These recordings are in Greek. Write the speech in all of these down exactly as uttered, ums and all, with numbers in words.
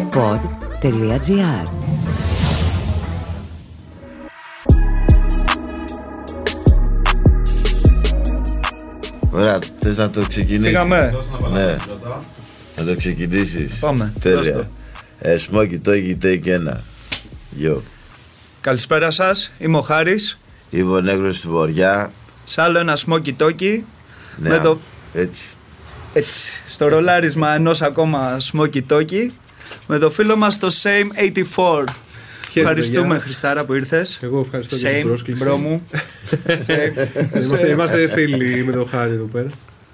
pod τελεία gr. Ωραία, θες να το ξεκινήσεις? Φύγαμε. Ναι, να το ξεκινήσεις. Πάμε. Τέλεια. ε, Smoky Talky take ένα. Yo. Καλησπέρα σας, είμαι ο Χάρης. Είμαι ο Νέγρος του Βοριά. Σ' άλλο ένα Smoky Talky. Ναι, με το... έτσι. έτσι. Στο ρολάρισμα ενός ακόμα Smoky Talky. Με το φίλο μας το Same ογδόντα τέσσερα. Ευχαριστούμε, Χριστάρα, που ήρθες. Εγώ ευχαριστώ για την πρόσκληση. Μπρο μου. Είμαστε, είμαστε φίλοι με τον Χάρη εδώ πέρα.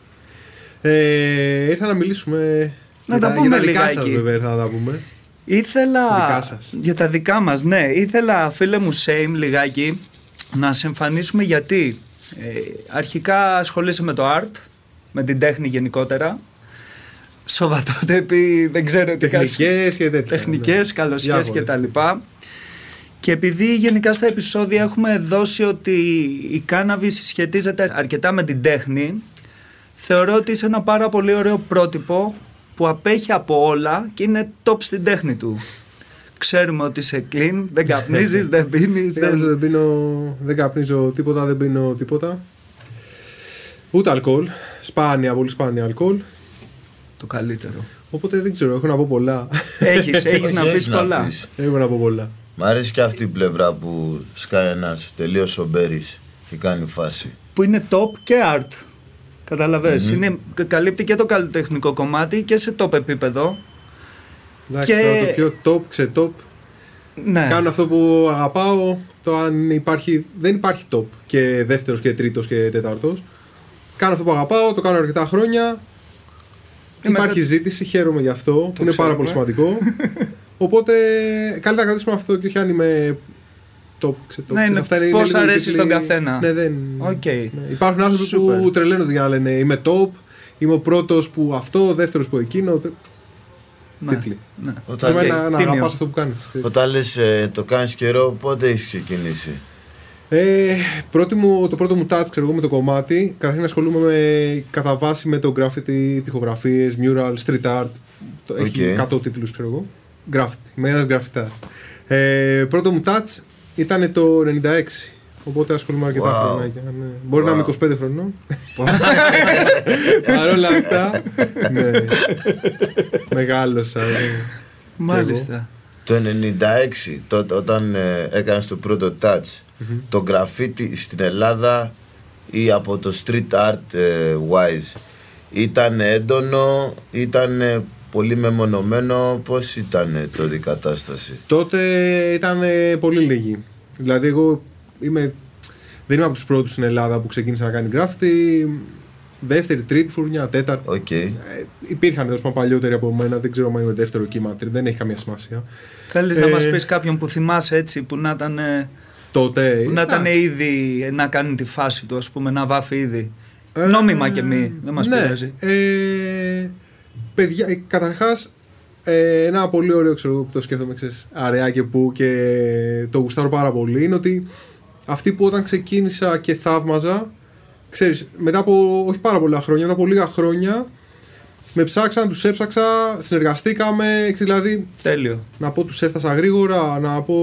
Ε, ήρθα να μιλήσουμε να για τα, τα, πούμε για τα δικά σας, βέβαια, ήρθα να τα πούμε. Ήθελα, δικά σας. για τα δικά μας, ναι. Ήθελα, φίλε μου Same, λιγάκι, να σε εμφανίσουμε γιατί ε, αρχικά ασχολείσαι με το art, με την τέχνη γενικότερα. Σοβατότεπη, δεν ξέρω τι κάνεις. Τεχνικές και τέτοια. Τεχνικές, ναι. καλοσχέσεις και τα λοιπά. Και επειδή γενικά στα επεισόδια έχουμε δώσει ότι η κάναβης σχετίζεται αρκετά με την τέχνη, θεωρώ ότι είσαι ένα πάρα πολύ ωραίο πρότυπο που απέχει από όλα και είναι top στην τέχνη του. Ξέρουμε ότι είσαι clean, δεν καπνίζεις, δεν πίνεις. Δεν... δεν πίνω, δεν καπνίζω τίποτα, δεν πίνω τίποτα. Ούτε αλκοόλ. Σπάνια, πολύ σπάνια αλκοόλ. Το καλύτερο. Οπότε δεν ξέρω, έχω να πω πολλά. Έχεις, έχεις να πεις πολλά. Έχω να πω πολλά. Μ' αρέσει και αυτή η πλευρά που σκάει ένας τελείως σομπέρης και κάνει φάση. Που είναι top και art. Καταλαβες. Mm-hmm. Είναι, καλύπτει και το καλλιτεχνικό κομμάτι και σε top επίπεδο. Εντάξει, και... το πιο top, ξε top. Ναι. Κάνω αυτό που αγαπάω. Το αν υπάρχει, δεν υπάρχει top και δεύτερος και τρίτος και τέταρτος. Κάνω αυτό που αγαπάω, το κάνω αρκετά χρόνια. Είμαι υπάρχει με... ζήτηση, χαίρομαι γι' αυτό, που είναι πάρα πολύ σημαντικό. Οπότε καλύτερα να κρατήσουμε αυτό και όχι αν είμαι top, ξε top. Ναι, είναι πώς αρέσει στον καθένα. Ναι, δεν... okay. ναι. Υπάρχουν άνθρωποι που τρελαίνονται για να λένε είμαι top, είμαι ο πρώτος που αυτό, ο δεύτερος που εκείνο. Ναι, τίτλοι. Ναι. Όταν... Okay. να, να αγαπάς αυτό που κάνεις. Όταν λες ε, το κάνεις καιρό, πότε έχεις ξεκινήσει? Ε, πρώτη μου, το πρώτο μου touch, ξέρω εγώ, με το κομμάτι. Καταρχήν ασχολούμαι με, κατά βάση με το graffiti, τοιχογραφίες, mural, street art. Okay. Έχει εκατό τίτλους, ξέρω εγώ. Graffiti, είμαι ένας γραφιτάς. Ε, πρώτο μου touch ήταν το ενενήντα έξι. Οπότε ασχολούμαι αρκετά wow. χρονάκια. Ναι. Μπορεί wow. να είμαι είκοσι πέντε χρονών. Παρ' όλα αυτά. Ναι. Μεγάλωσα. Ναι. Μάλιστα. Το ενενήντα έξι, τότε, όταν ε, έκανες το πρώτο touch, mm-hmm. το γραφίτι στην Ελλάδα ή από το street art ε, wise ήταν έντονο, ήταν ε, πολύ μεμονωμένο, πώς ήταν τότε η κατάσταση? Τότε ήταν ε, πολύ λίγοι. Δηλαδή εγώ είμαι, δεν είμαι από τους πρώτους στην Ελλάδα που ξεκίνησα να κάνει graffiti. Δεύτερη, τρίτη φουρνιά, τέταρτη. Okay. Ε, υπήρχαν τόσο παλιότεροι από μένα, δεν ξέρω αν είμαι δεύτερο κύμα, δεν έχει καμία σημασία. Θέλεις ε, να μας πεις κάποιον που θυμάσαι έτσι, που να ήταν. Τότε. Που να ήταν ήδη να κάνει τη φάση του, ας πούμε, να βάφει ήδη. Ε, Νόμιμα και μη, δεν μας ναι, πειράζει. Ε, παιδιά, καταρχάς, ε, ένα πολύ ωραίο, ξέρω που το σκέφτομαι, ξέρεις, αραιά και που και το γουστάρω πάρα πολύ, είναι ότι αυτοί που όταν ξεκίνησα και θαύμαζα. Ξέρεις, μετά από όχι πάρα πολλά χρόνια, μετά από λίγα χρόνια με ψάξαν, τους έψαξα, συνεργαστήκαμε, δηλαδή. Τέλειο. Να πω τους έφτασα γρήγορα, να πω.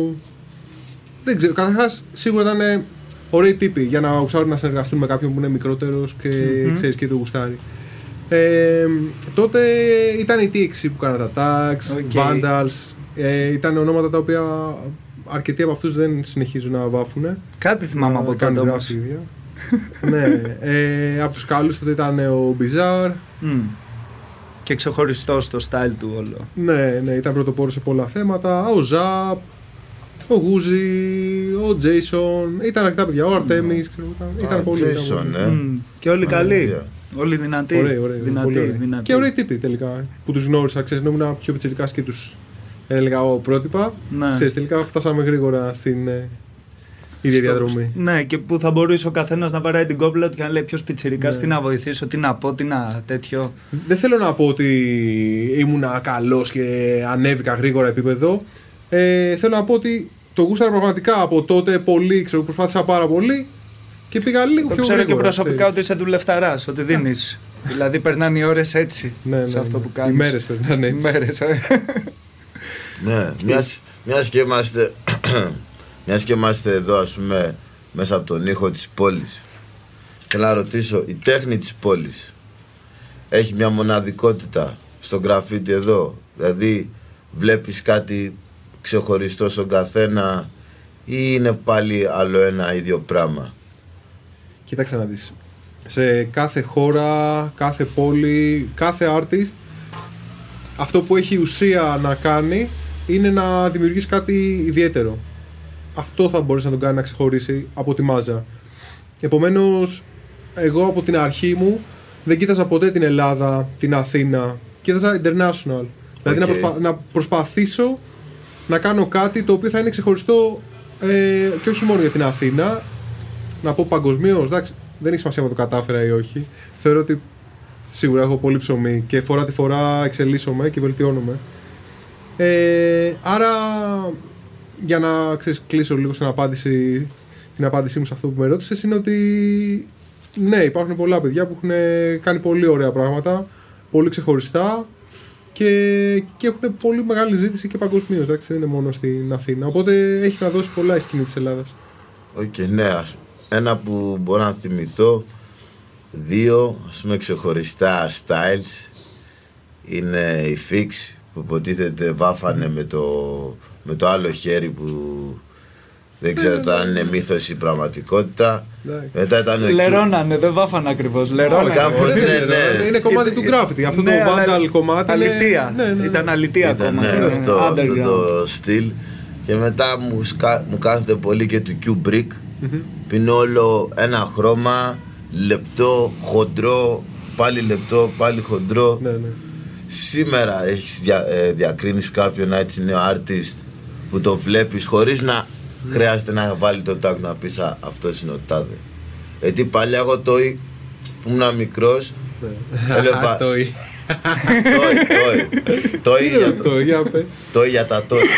Δεν ξέρω, καταρχάς σίγουρα ήταν ωραίοι τύποι για να γουστάρουν να συνεργαστούν με κάποιον που είναι μικρότερος και mm-hmm. ξέρεις και το γουστάρει. Ε, τότε ήταν οι τι εξ που κάναν τα tags, okay. Vandals, ε, ήταν ονόματα τα οποία αρκετοί από αυτούς δεν συνεχίζουν να βάφουν. Κάτι θυμάμαι από τότε όμως. Ναι, ε, από τους καλούς τότε ήταν ο Bizarre. Mm. Και ξεχωριστό στο style του όλο. Ναι, ναι, ήταν πρωτοπόρος σε πολλά θέματα. Ο Zap, ο Guzzi, ο Jason. Ήταν αρκετά παιδιά, ο Artemis. Mm. Ήταν ah, πολύ. Jason, ήταν, ε. mm. Και όλοι καλοί. Όλοι δυνατοί. Ωραίοι, ωραίοι, δυνατοί, δυνατοί. Και ωραίοι τύποι τελικά. Που τους γνώρισα, ξέρεις, ήμουν πιο πιτσιρικάς και τους έλεγα ο πρότυπα. Ναι. Ξέρεις, τελικά φτάσαμε γρήγορα στην ίδια διαδρομή. Ναι, και που θα μπορούσε ο καθένας να παράει την κόμπλα του και να λέει ποιος πιτσιρικάς, ναι. τι να βοηθήσω, τι να πω, τι να τέτοιο. Δεν θέλω να πω ότι ήμουνα καλός και ανέβηκα γρήγορα επίπεδο. Ε, θέλω να πω ότι το γούσταρα πραγματικά από τότε πολύ, ξέρω, προσπάθησα πάρα πολύ και πήγα λίγο το πιο ξέρω γρήγορα. Και προσωπικά ξέρεις. ότι είσαι δουλευταράς, ότι δίνεις Δηλαδή περνάνε οι ώρες έτσι Ναι, ναι, σε αυτό ναι. που κάνεις. Οι μέρες περνάνε έτσι. Οι μέρες, ε. Ναι, μιας, μιας, και είμαστε, μιας και είμαστε εδώ, ας πούμε, μέσα από τον ήχο της πόλης. Θέλω να ρωτήσω, η τέχνη της πόλης έχει μια μοναδικότητα στο γραφίτι εδώ? Δηλαδή βλέπεις κάτι ξεχωριστό στον καθένα ή είναι πάλι άλλο ένα ίδιο πράγμα? Κοίταξε να δεις. Σε κάθε χώρα, κάθε πόλη, κάθε artist, αυτό που έχει ουσία να κάνει είναι να δημιουργήσει κάτι ιδιαίτερο. Αυτό θα μπορέσει να τον κάνει να ξεχωρίσει από τη μάζα. Επομένως, εγώ από την αρχή μου δεν κοίταζα ποτέ την Ελλάδα, την Αθήνα. Κοίταζα international. Okay. Δηλαδή να, προσπα... να προσπαθήσω να κάνω κάτι το οποίο θα είναι ξεχωριστό ε, και όχι μόνο για την Αθήνα. Να πω παγκοσμίως, εντάξει, δεν έχει σημασία αν το κατάφερα ή όχι. Θεωρώ ότι σίγουρα έχω πολύ ψωμί και φορά τη φορά εξελίσσομαι και βελτιώνομαι. Ε, άρα, για να ξέρεις, κλείσω λίγο στην απάντηση, την απάντησή μου σε αυτό που με ρώτησες, είναι ότι ναι, υπάρχουν πολλά παιδιά που έχουν κάνει πολύ ωραία πράγματα, πολύ ξεχωριστά και, και έχουν πολύ μεγάλη ζήτηση και παγκοσμίως, εντάξει, δεν είναι μόνο στην Αθήνα. Οπότε έχει να δώσει πολλά η σκηνή της Ελλάδας. Οκ, okay, ναι, ας, ένα που μπορώ να θυμηθώ, δύο ας πούμε ξεχωριστά styles είναι η Fix που υποτίθεται βάφανε mm. με, το, με το άλλο χέρι που δεν ξέρω τώρα αν είναι μύθος ή πραγματικότητα. Μετά ήταν ο Λερώνανε, δεν βάφανε ακριβώς. Λερώνανε. Κάπως, ναι, ναι. Είναι κομμάτι του graffiti. Αυτό το vandal κομμάτι. Αλητία. Ήταν αλητία ακόμα. Ναι, αυτό, αυτό το στυλ. Και μετά μου, σκα, μου κάθεται πολύ και του Q-Brick. Mm-hmm. Πίνω όλο ένα χρώμα, λεπτό, χοντρό, πάλι λεπτό, πάλι χοντρό. Ναι, ναι. Σήμερα έχεις δια, ε, διακρίνεις κάποιον έτσι νέο artist που το βλέπεις χωρίς να mm. χρειάζεται να βάλει το tag να πεις α, αυτός είναι ο τάδε? Γιατί παλιά εγώ τόι που ήμουν μικρός έλεγα τόι τόι για το τόι για τα τόι.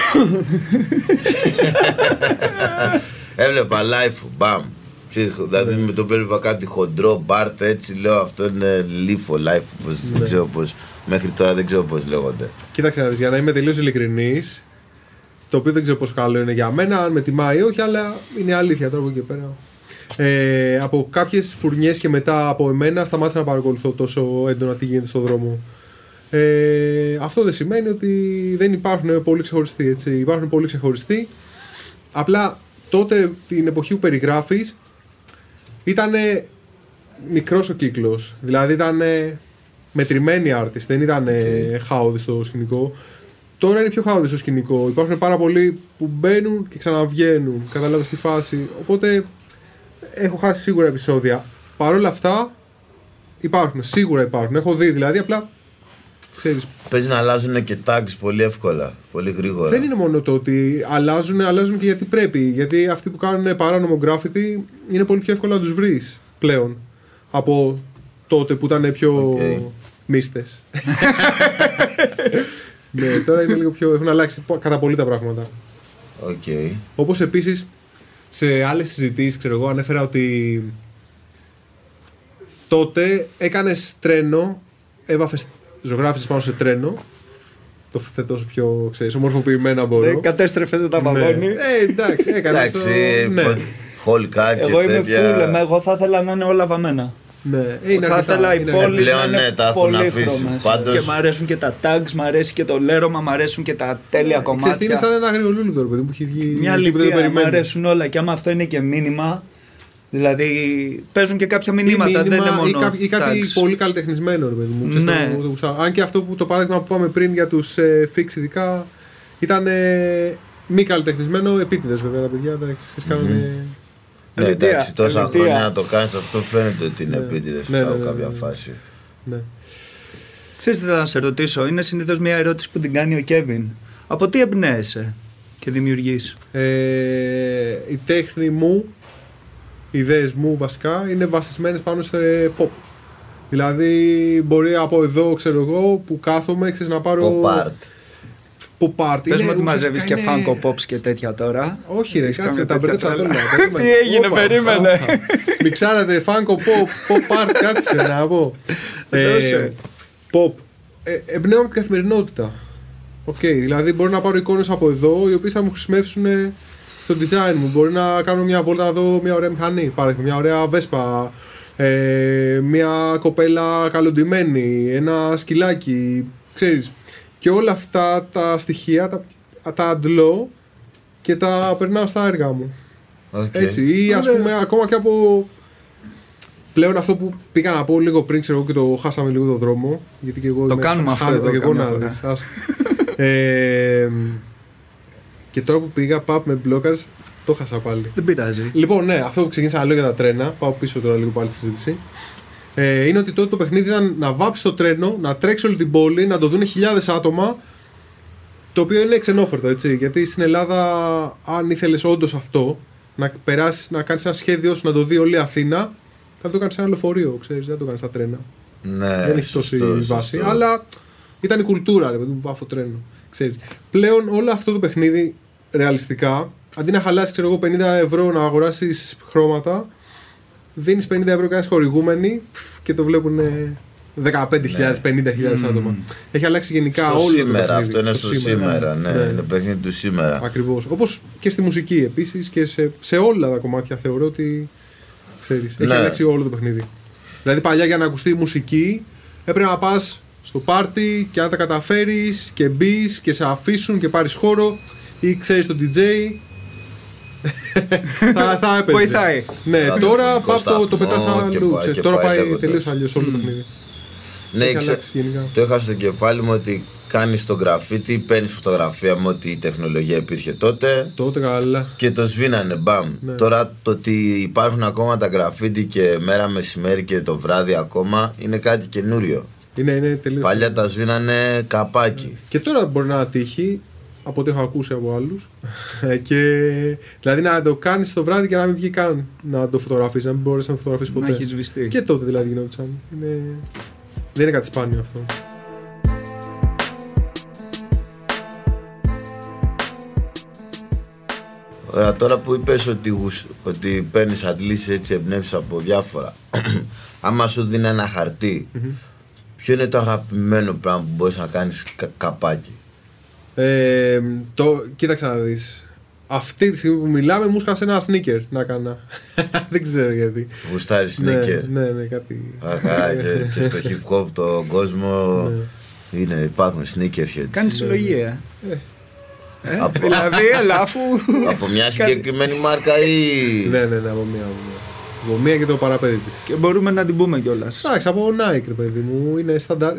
Έβλεπα live, μπαμ. Δηλαδή με το πέλευα κάτι χοντρό, μπάρτ, έτσι λέω αυτό είναι λίφο, live, πώς, ναι. Δεν ξέρω πώς, μέχρι τώρα δεν ξέρω πώς λέγονται. Κοίταξε να δεις, για να είμαι τελείως ειλικρινής, το οποίο δεν ξέρω πόσο καλό είναι για μένα, αν με τιμάει ή όχι, αλλά είναι αλήθεια τώρα από εκεί πέρα. Ε, από κάποιες φουρνιές και μετά από εμένα σταμάτησα να παρακολουθώ τόσο έντονα τι γίνεται στον δρόμο. Ε, αυτό δεν σημαίνει ότι δεν υπάρχουν πολύ ξεχωριστοί, έτσι. Υπάρχουν πολύ ξεχωριστοί, απλά τότε την εποχή που περιγράφεις ήταν μικρός ο κύκλος, δηλαδή ήταν μετρημένοι artists, δεν ήταν okay. χάοδη στο σκηνικό. Τώρα είναι πιο χάοδη στο σκηνικό, υπάρχουν πάρα πολλοί που μπαίνουν και ξαναβγαίνουν, καταλάβεις τη φάση, οπότε έχω χάσει σίγουρα επεισόδια. Παρ' όλα αυτά υπάρχουν, σίγουρα υπάρχουν, έχω δει δηλαδή, απλά ξέρεις. Παίζει να αλλάζουν και tags πολύ εύκολα, πολύ γρήγορα. Δεν είναι μόνο το ότι αλλάζουν, αλλάζουν και γιατί πρέπει. Γιατί αυτοί που κάνουν παράνομο graffiti είναι πολύ πιο εύκολο να τους βρεις πλέον από τότε που ήταν πιο okay. μίστες. Ναι, τώρα είναι λίγο πιο. Έχουν αλλάξει κατά πολύ τα πράγματα. Okay. Όπως επίσης σε άλλες συζητήσεις, ξέρω εγώ, ανέφερα ότι τότε έκανες τρένο, έβαφες. Ζωγράφησες πάνω σε τρένο. Το θέτω όσο πιο, ξέρεις, ομορφοποιημένα μπορώ. Ναι, κατέστρεφες ένα βαγόνι. Ναι. Ε, εντάξει, έκανες το... Ναι. Χολκάρ και εγώ τέτοια. είμαι φούλε, εγώ θα ήθελα να είναι όλα βαμμένα. Ναι, είναι θα ήθελα οι πόλεις πλέον, να είναι ναι, τα πολύχρωμες. Πάντως... Και μ' αρέσουν και τα tags, μ' αρέσει και το λέρωμα, μ' αρέσουν και τα τέλεια ναι, κομμάτια. Ξέρεις τι είναι σαν ένα αγριολούλου τώρα, παιδί που έχει βγει. Μια λυπία, μ' αρέσουν όλα. Και άμα αυτό είναι και μήνυμα, δηλαδή παίζουν και κάποια μηνύματα, ή μήνυμα, δεν είναι μόνο ή, κά, ή κάτι tags. Πολύ καλλιτεχνισμένο, ρε παιδί μου. Ναι. Το, το, το, αν και αυτό που το παράδειγμα που είπαμε πριν για τους ε, Fix ειδικά ήταν ε, μη καλλιτεχνισμένο, επίτηδες βέβαια τα παιδιά, εντάξει, κάνανε... Ναι, εντάξει, τόσα χρόνια να το κάνεις αυτό φαίνεται ότι είναι επίτηδες ναι, ναι, από ναι, κάποια ναι, φάση. Ναι. Ξέρεις τι θα να σε ρωτήσω, είναι συνήθως μια ερώτηση που την κάνει ο Κέβιν. Από τι εμπνέεσαι και δημιουργείς? Ε, η τέχνη μου, οι ιδέες μου βασικά είναι βασισμένες πάνω σε pop. Δηλαδή μπορεί από εδώ, ξέρω εγώ, που κάθομαι, ξέρεις, να πάρω... Pop art. pop art. Πες μου ότι μαζεύεις και είναι... Funko Pops και τέτοια τώρα. Όχι ρε, κάτσε, τα μπερδέψα όλα. Τι έγινε, περίμενε. Μιξάρατε Funko Pop, pop art, κάτσε να πω. ε, pop. Ε, εμπνέω την καθημερινότητα. Οκ, okay, δηλαδή μπορεί να πάρω εικόνες από εδώ οι οποίες θα μου χρησιμεύσουν στο design μου. Μπορεί να κάνω μια βόλτα να δω μια ωραία μηχανή, παράδειγμα, μια ωραία βέσπα, ε, μια κοπέλα καλοντημένη, ένα σκυλάκι, ξέρεις. Και όλα αυτά τα στοιχεία τα, τα αντλώ και τα περνάω στα έργα μου. Okay. Έτσι, ή ας πούμε ακόμα και από... Πλέον αυτό που πήγα να πω λίγο πριν, ξέρω και το χάσαμε λίγο το δρόμο. Γιατί και εγώ το είμαι κάνουμε αυτό εδώ, και εγώ να δεις. ε, και τώρα που πήγα pub με blockers, το χάσα πάλι. Δεν πειράζει. Λοιπόν, ναι, αυτό που ξεκίνησα να λέω για τα τρένα, πάω πίσω τώρα λίγο πάλι στη συζήτηση. Ε, είναι ότι τότε το παιχνίδι ήταν να βάψει το τρένο, να τρέξει όλη την πόλη, να το δουν χιλιάδες άτομα. Το οποίο είναι ξενόφερτο, έτσι. Γιατί στην Ελλάδα, αν ήθελες όντως αυτό, να περάσεις, να κάνεις ένα σχέδιο σου να το δει όλη η Αθήνα, θα το κάνεις σε ένα λεωφορείο, ξέρεις, δεν το κάνεις στα τρένα. Ναι, δεν έχει τόση σωστό, βάση. σωστό. Αλλά ήταν η κουλτούρα, ρε παιδί μου, βάφω τρένο. Ξέρεις. Πλέον όλο αυτό το παιχνίδι, ρεαλιστικά, αντί να χαλάσεις ξέρω εγώ, πενήντα ευρώ να αγοράσεις χρώματα, δίνεις πενήντα ευρώ, κάνεις χορηγούμενη και το βλέπουν δεκαπέντε χιλιάδες με πενήντα χιλιάδες άτομα. Έχει αλλάξει γενικά στο όλο σήμερα, το παιχνίδι. αυτό είναι στο, στο σήμερα, σήμερα ναι, ναι, είναι παιχνίδι του σήμερα. Ακριβώς. Όπως και στη μουσική επίσης και σε, σε όλα τα κομμάτια θεωρώ ότι ξέρεις, έχει ναι. αλλάξει όλο το παιχνίδι. Δηλαδή παλιά για να ακουστεί η μουσική έπρεπε να πας στο πάρτι και αν τα καταφέρεις και μπεις και σε αφήσουν και πάρεις χώρο ή ξέρεις τον ντι τζέι θα, θα έπαιζε. Βοηθάει. Ναι, θα τώρα πας το, το πετάς αλλού. Τώρα πάει τελείως αλλιώς όλο το παιχνίδι. Ναι, ξε... το είχα στο κεφάλι μου ότι κάνεις το γραφίτι, παίρνεις φωτογραφία με ό,τι η τεχνολογία υπήρχε τότε. Τότε καλά. Και το σβήνανε, μπαμ. Ναι. Τώρα το ότι υπάρχουν ακόμα τα γραφίτι και μέρα μεσημέρι και το βράδυ ακόμα είναι κάτι καινούριο. Είναι, είναι τελείως. Παλιά τα σβήνανε καπάκι. Ναι. Και τώρα μπορεί να τύχει, από ό,τι έχω ακούσει από άλλους. και, δηλαδή να το κάνεις το βράδυ και να μην βγει καν να το φωτογραφίσεις, να μην μπορείς να το φωτογραφίσεις ποτέ. Να έχει σβηστεί. Και τότε δηλαδή γινόντουσαν. Είναι... Δεν είναι κάτι σπάνιο αυτό. Ωραία, τώρα που είπες ότι, ότι παίρνεις αντλήσεις έτσι εμπνεύσεις από διάφορα, άμα σου δίνει ένα χαρτί, mm-hmm. ποιο είναι το αγαπημένο πράγμα που μπορείς να κάνεις κα, καπάκι? Ε, το, κοίταξε να δεις. Αυτή τη στιγμή που μιλάμε μου σκάσε ένα sneaker να κάνα. Δεν ξέρω γιατί. Γουστάρεις sneaker? Ναι, ναι, ναι, κάτι. Αχα, και, και στο hip hop τον κόσμο ναι. είναι, υπάρχουν sneakerheads. Κάνεις συλλογή, ε. ε. Ε, από, δηλαδή, ελάφου. Από μια συγκεκριμένη μάρκα ή. Ναι, ναι, ναι, από μια. Από μια και το παραπέδι της. Και μπορούμε να την πούμε κιόλας. Εντάξει, από Nike, ρε παιδί μου, είναι σταντάρ.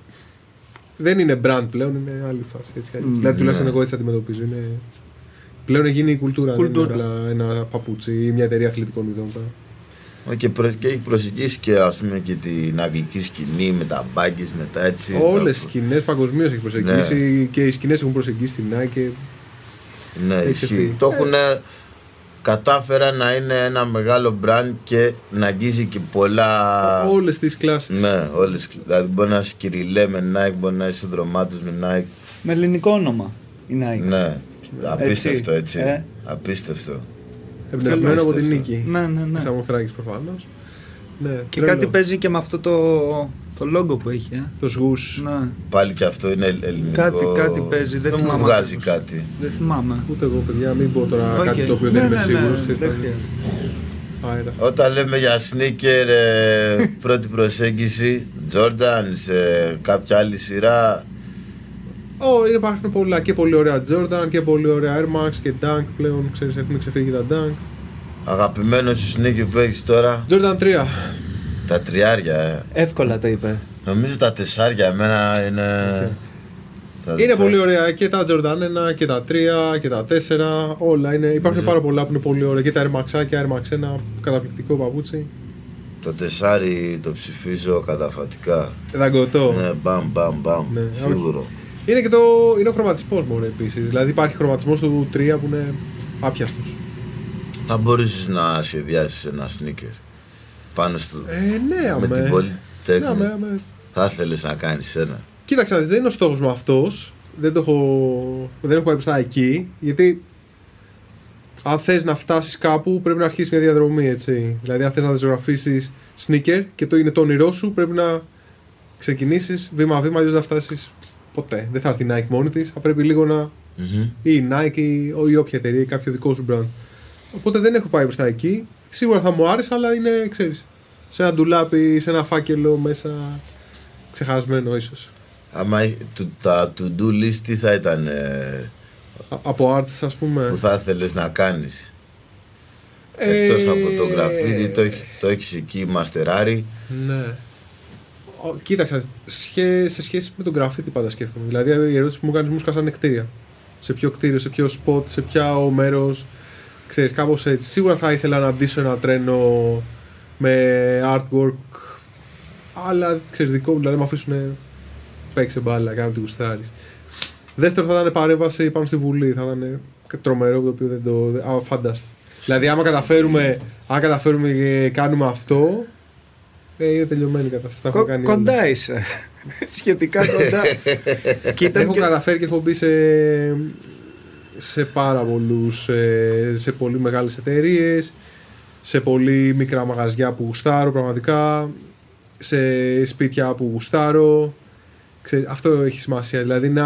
Δεν είναι brand πλέον, είναι άλλη φάση. Έτσι, mm, δηλαδή, τουλάχιστον ναι. εγώ έτσι αντιμετωπίζω. Είναι... Πλέον έχει γίνει η κουλτούρα. κουλτούρα. Δεν είναι απλά ένα παπούτσι ή μια εταιρεία αθλητικών ειδών. Και, προ, και έχει προσεγγίσει και, ας πούμε, και την αγγλική σκηνή με τα μπάγκες μετά έτσι. Όλες οι σκηνές παγκοσμίως έχει προσεγγίσει ναι. και οι σκηνές έχουν προσεγγίσει την Nike. Ναι, ισχύει. Το έχουν ε. κατάφερα να είναι ένα μεγάλο brand και να αγγίζει και πολλά. Όλες τις κλάσεις. Ναι, όλες. Δηλαδή μπορεί να είσαι Κυριλέ με Nike, μπορεί να είσαι συνδρομάτος με Nike. Με ελληνικό όνομα η Nike. Ναι, απίστευτο έτσι. έτσι. Ε. Απίστευτο. Εμπνευσμένο από την νίκη. Ναι, ναι, ναι. Σαμοθράκης προφανώς. Ναι, και τρέλο. Κάτι παίζει και με αυτό το, το logo που έχει. Ε. Το σγούς. Ναι. Πάλι και αυτό είναι ελληνικό. Κάτι, κάτι παίζει. Δεν, δεν θυμάμαι. μου βγάζει κάτι. Δεν θυμάμαι. Ούτε εγώ, παιδιά, μην πω τώρα okay. κάτι το οποίο ναι, δεν είμαι ναι, σίγουρος. Ναι, ναι, ναι. Όταν λέμε για sneaker, ε, πρώτη προσέγγιση, Jordan, σε κάποια άλλη σειρά. Oh, υπάρχουν πολλά και πολύ ωραία Jordan και πολύ ωραία Air Max και Dunk πλέον, ξέρεις, έχουν ξεφύγει τα Dunk. Αγαπημένος σου sneaker που έχεις τώρα? Jordan τρία. Τα τριάρια, ε. Εύκολα το είπε. Νομίζω τα τεσσάρια εμένα είναι... Okay. Είναι τεσσάρια. Πολύ ωραία και τα Jordan ένα και τα τρία και τα τέσσερα, όλα είναι, υπάρχουν Νομίζω... πάρα πολλά που είναι πολύ ωραία και τα Air Max και Air Max ένα καταπληκτικό παπούτσι. Το τεσσάρι το ψηφίζω καταφατικά. Δαγκωτό. Ναι, μπαμ, μπαμ, μπαμ, ναι, σίγουρο. Όχι. Είναι και το, είναι ο χρωματισμός μόνο επίσης. Δηλαδή υπάρχει χρωματισμός του τρία που είναι άπιαστος. Θα μπορούσες να σχεδιάσεις ένα sneaker πάνω στο... Ε, ναι, αμέ. Με την πολυτέχνη. Ναι, αμέ, αμέ. Θα ήθελες να κάνεις ένα. Κοίταξε, δεν είναι ο στόχος μου αυτός. δεν, το έχω, δεν έχω πάει μπροστά εκεί, γιατί αν θες να φτάσεις κάπου πρέπει να αρχίσεις μια διαδρομή, έτσι. Δηλαδή αν θες να ζωγραφίσεις sneaker και το είναι το όνειρό σου, πρέπει να ξεκινήσεις βήμα-βήμα, αλλιώς δεν θα φτάσεις ποτέ. Δεν θα έρθει η Nike μόνη της, θα πρέπει λίγο να... Mm-hmm. ή η Nike ή, ή όποια εταιρεία ή κάποιο δικό σου brand. Οπότε δεν έχω πάει μπροστά εκεί. Σίγουρα θα μου άρεσε, αλλά είναι, ξέρεις, σε ένα ντουλάπι, σε ένα φάκελο μέσα, ξεχασμένο ίσως. Άμα τα to-do list τι θα ήταν ε, Α, από arts, ας πούμε, που θα ήθελες να κάνεις ε, εκτός από το γραφίδι, το, το έχεις εκεί μαστεράρει. Ναι. Ο, κοίταξα, σχέ, σε σχέση με τον γραφίτι πάντα σκέφτομαι. Δηλαδή η ερώτηση που μου κάνεις μου σκάσανε κτίρια. Σε ποιο κτίριο, σε ποιο spot, σε ποιο μέρος. Ξέρεις, κάπως έτσι. Σίγουρα θα ήθελα να ντύσω ένα τρένο με artwork, αλλά ξέρεις, δικό μου, δηλαδή με αφήσουν παίξε μπάλα, κάνω τι γουστάρεις. Δεύτερο θα ήταν παρέμβαση πάνω στη Βουλή. Θα ήταν τρομερό, το οποίο δεν το. Αφάνταστο. Δηλαδή, άμα καταφέρουμε, αν καταφέρουμε και κάνουμε αυτό, ε, είναι τελειωμένη η κατάσταση. Κο, κοντά όλα. Είσαι. Σχετικά κοντά. Έχω και... καταφέρει και έχω μπει σε, σε πάρα πολλούς, σε, σε πολύ μεγάλες εταιρείες, σε πολύ μικρά μαγαζιά που γουστάρω πραγματικά, σε σπίτια που γουστάρω. Ξέρεις, αυτό έχει σημασία. Δηλαδή, να...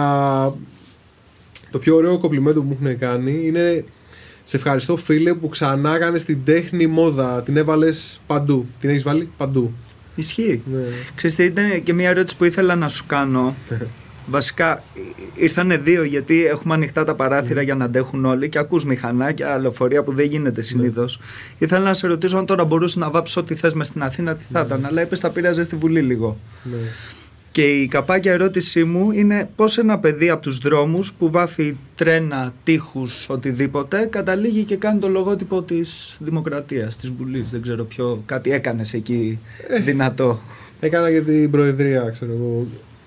το πιο ωραίο κομπλιμέντο που μου έχουν κάνει είναι σε ευχαριστώ φίλε που ξανά έκανες την τέχνη μόδα. Την έβαλες παντού. Την έχεις βάλει παντού. Ισχύει. Ναι. Ξέρετε, ήταν και μια ερώτηση που ήθελα να σου κάνω. Βασικά, ήρθανε δύο γιατί έχουμε ανοιχτά τα παράθυρα mm. για να αντέχουν όλοι και ακούς μηχανάκια, λεωφορεία που δεν γίνεται συνήθως. Mm. Ήθελα να σε ρωτήσω αν τώρα μπορούσε να βάψεις ό,τι θες μες στην Αθήνα, τι θα mm. ήταν. Αλλά είπες τα πήραζε στη Βουλή λίγο. Mm. Και η καπάκια ερώτησή μου είναι πώς ένα παιδί από τους δρόμους που βάφει τρένα, τείχους, οτιδήποτε, καταλήγει και κάνει το λογότυπο της Δημοκρατίας, της Βουλής. Δεν ξέρω ποιο, κάτι έκανες εκεί ε, δυνατό. Έκανα για την Προεδρία, ξέρω εγώ.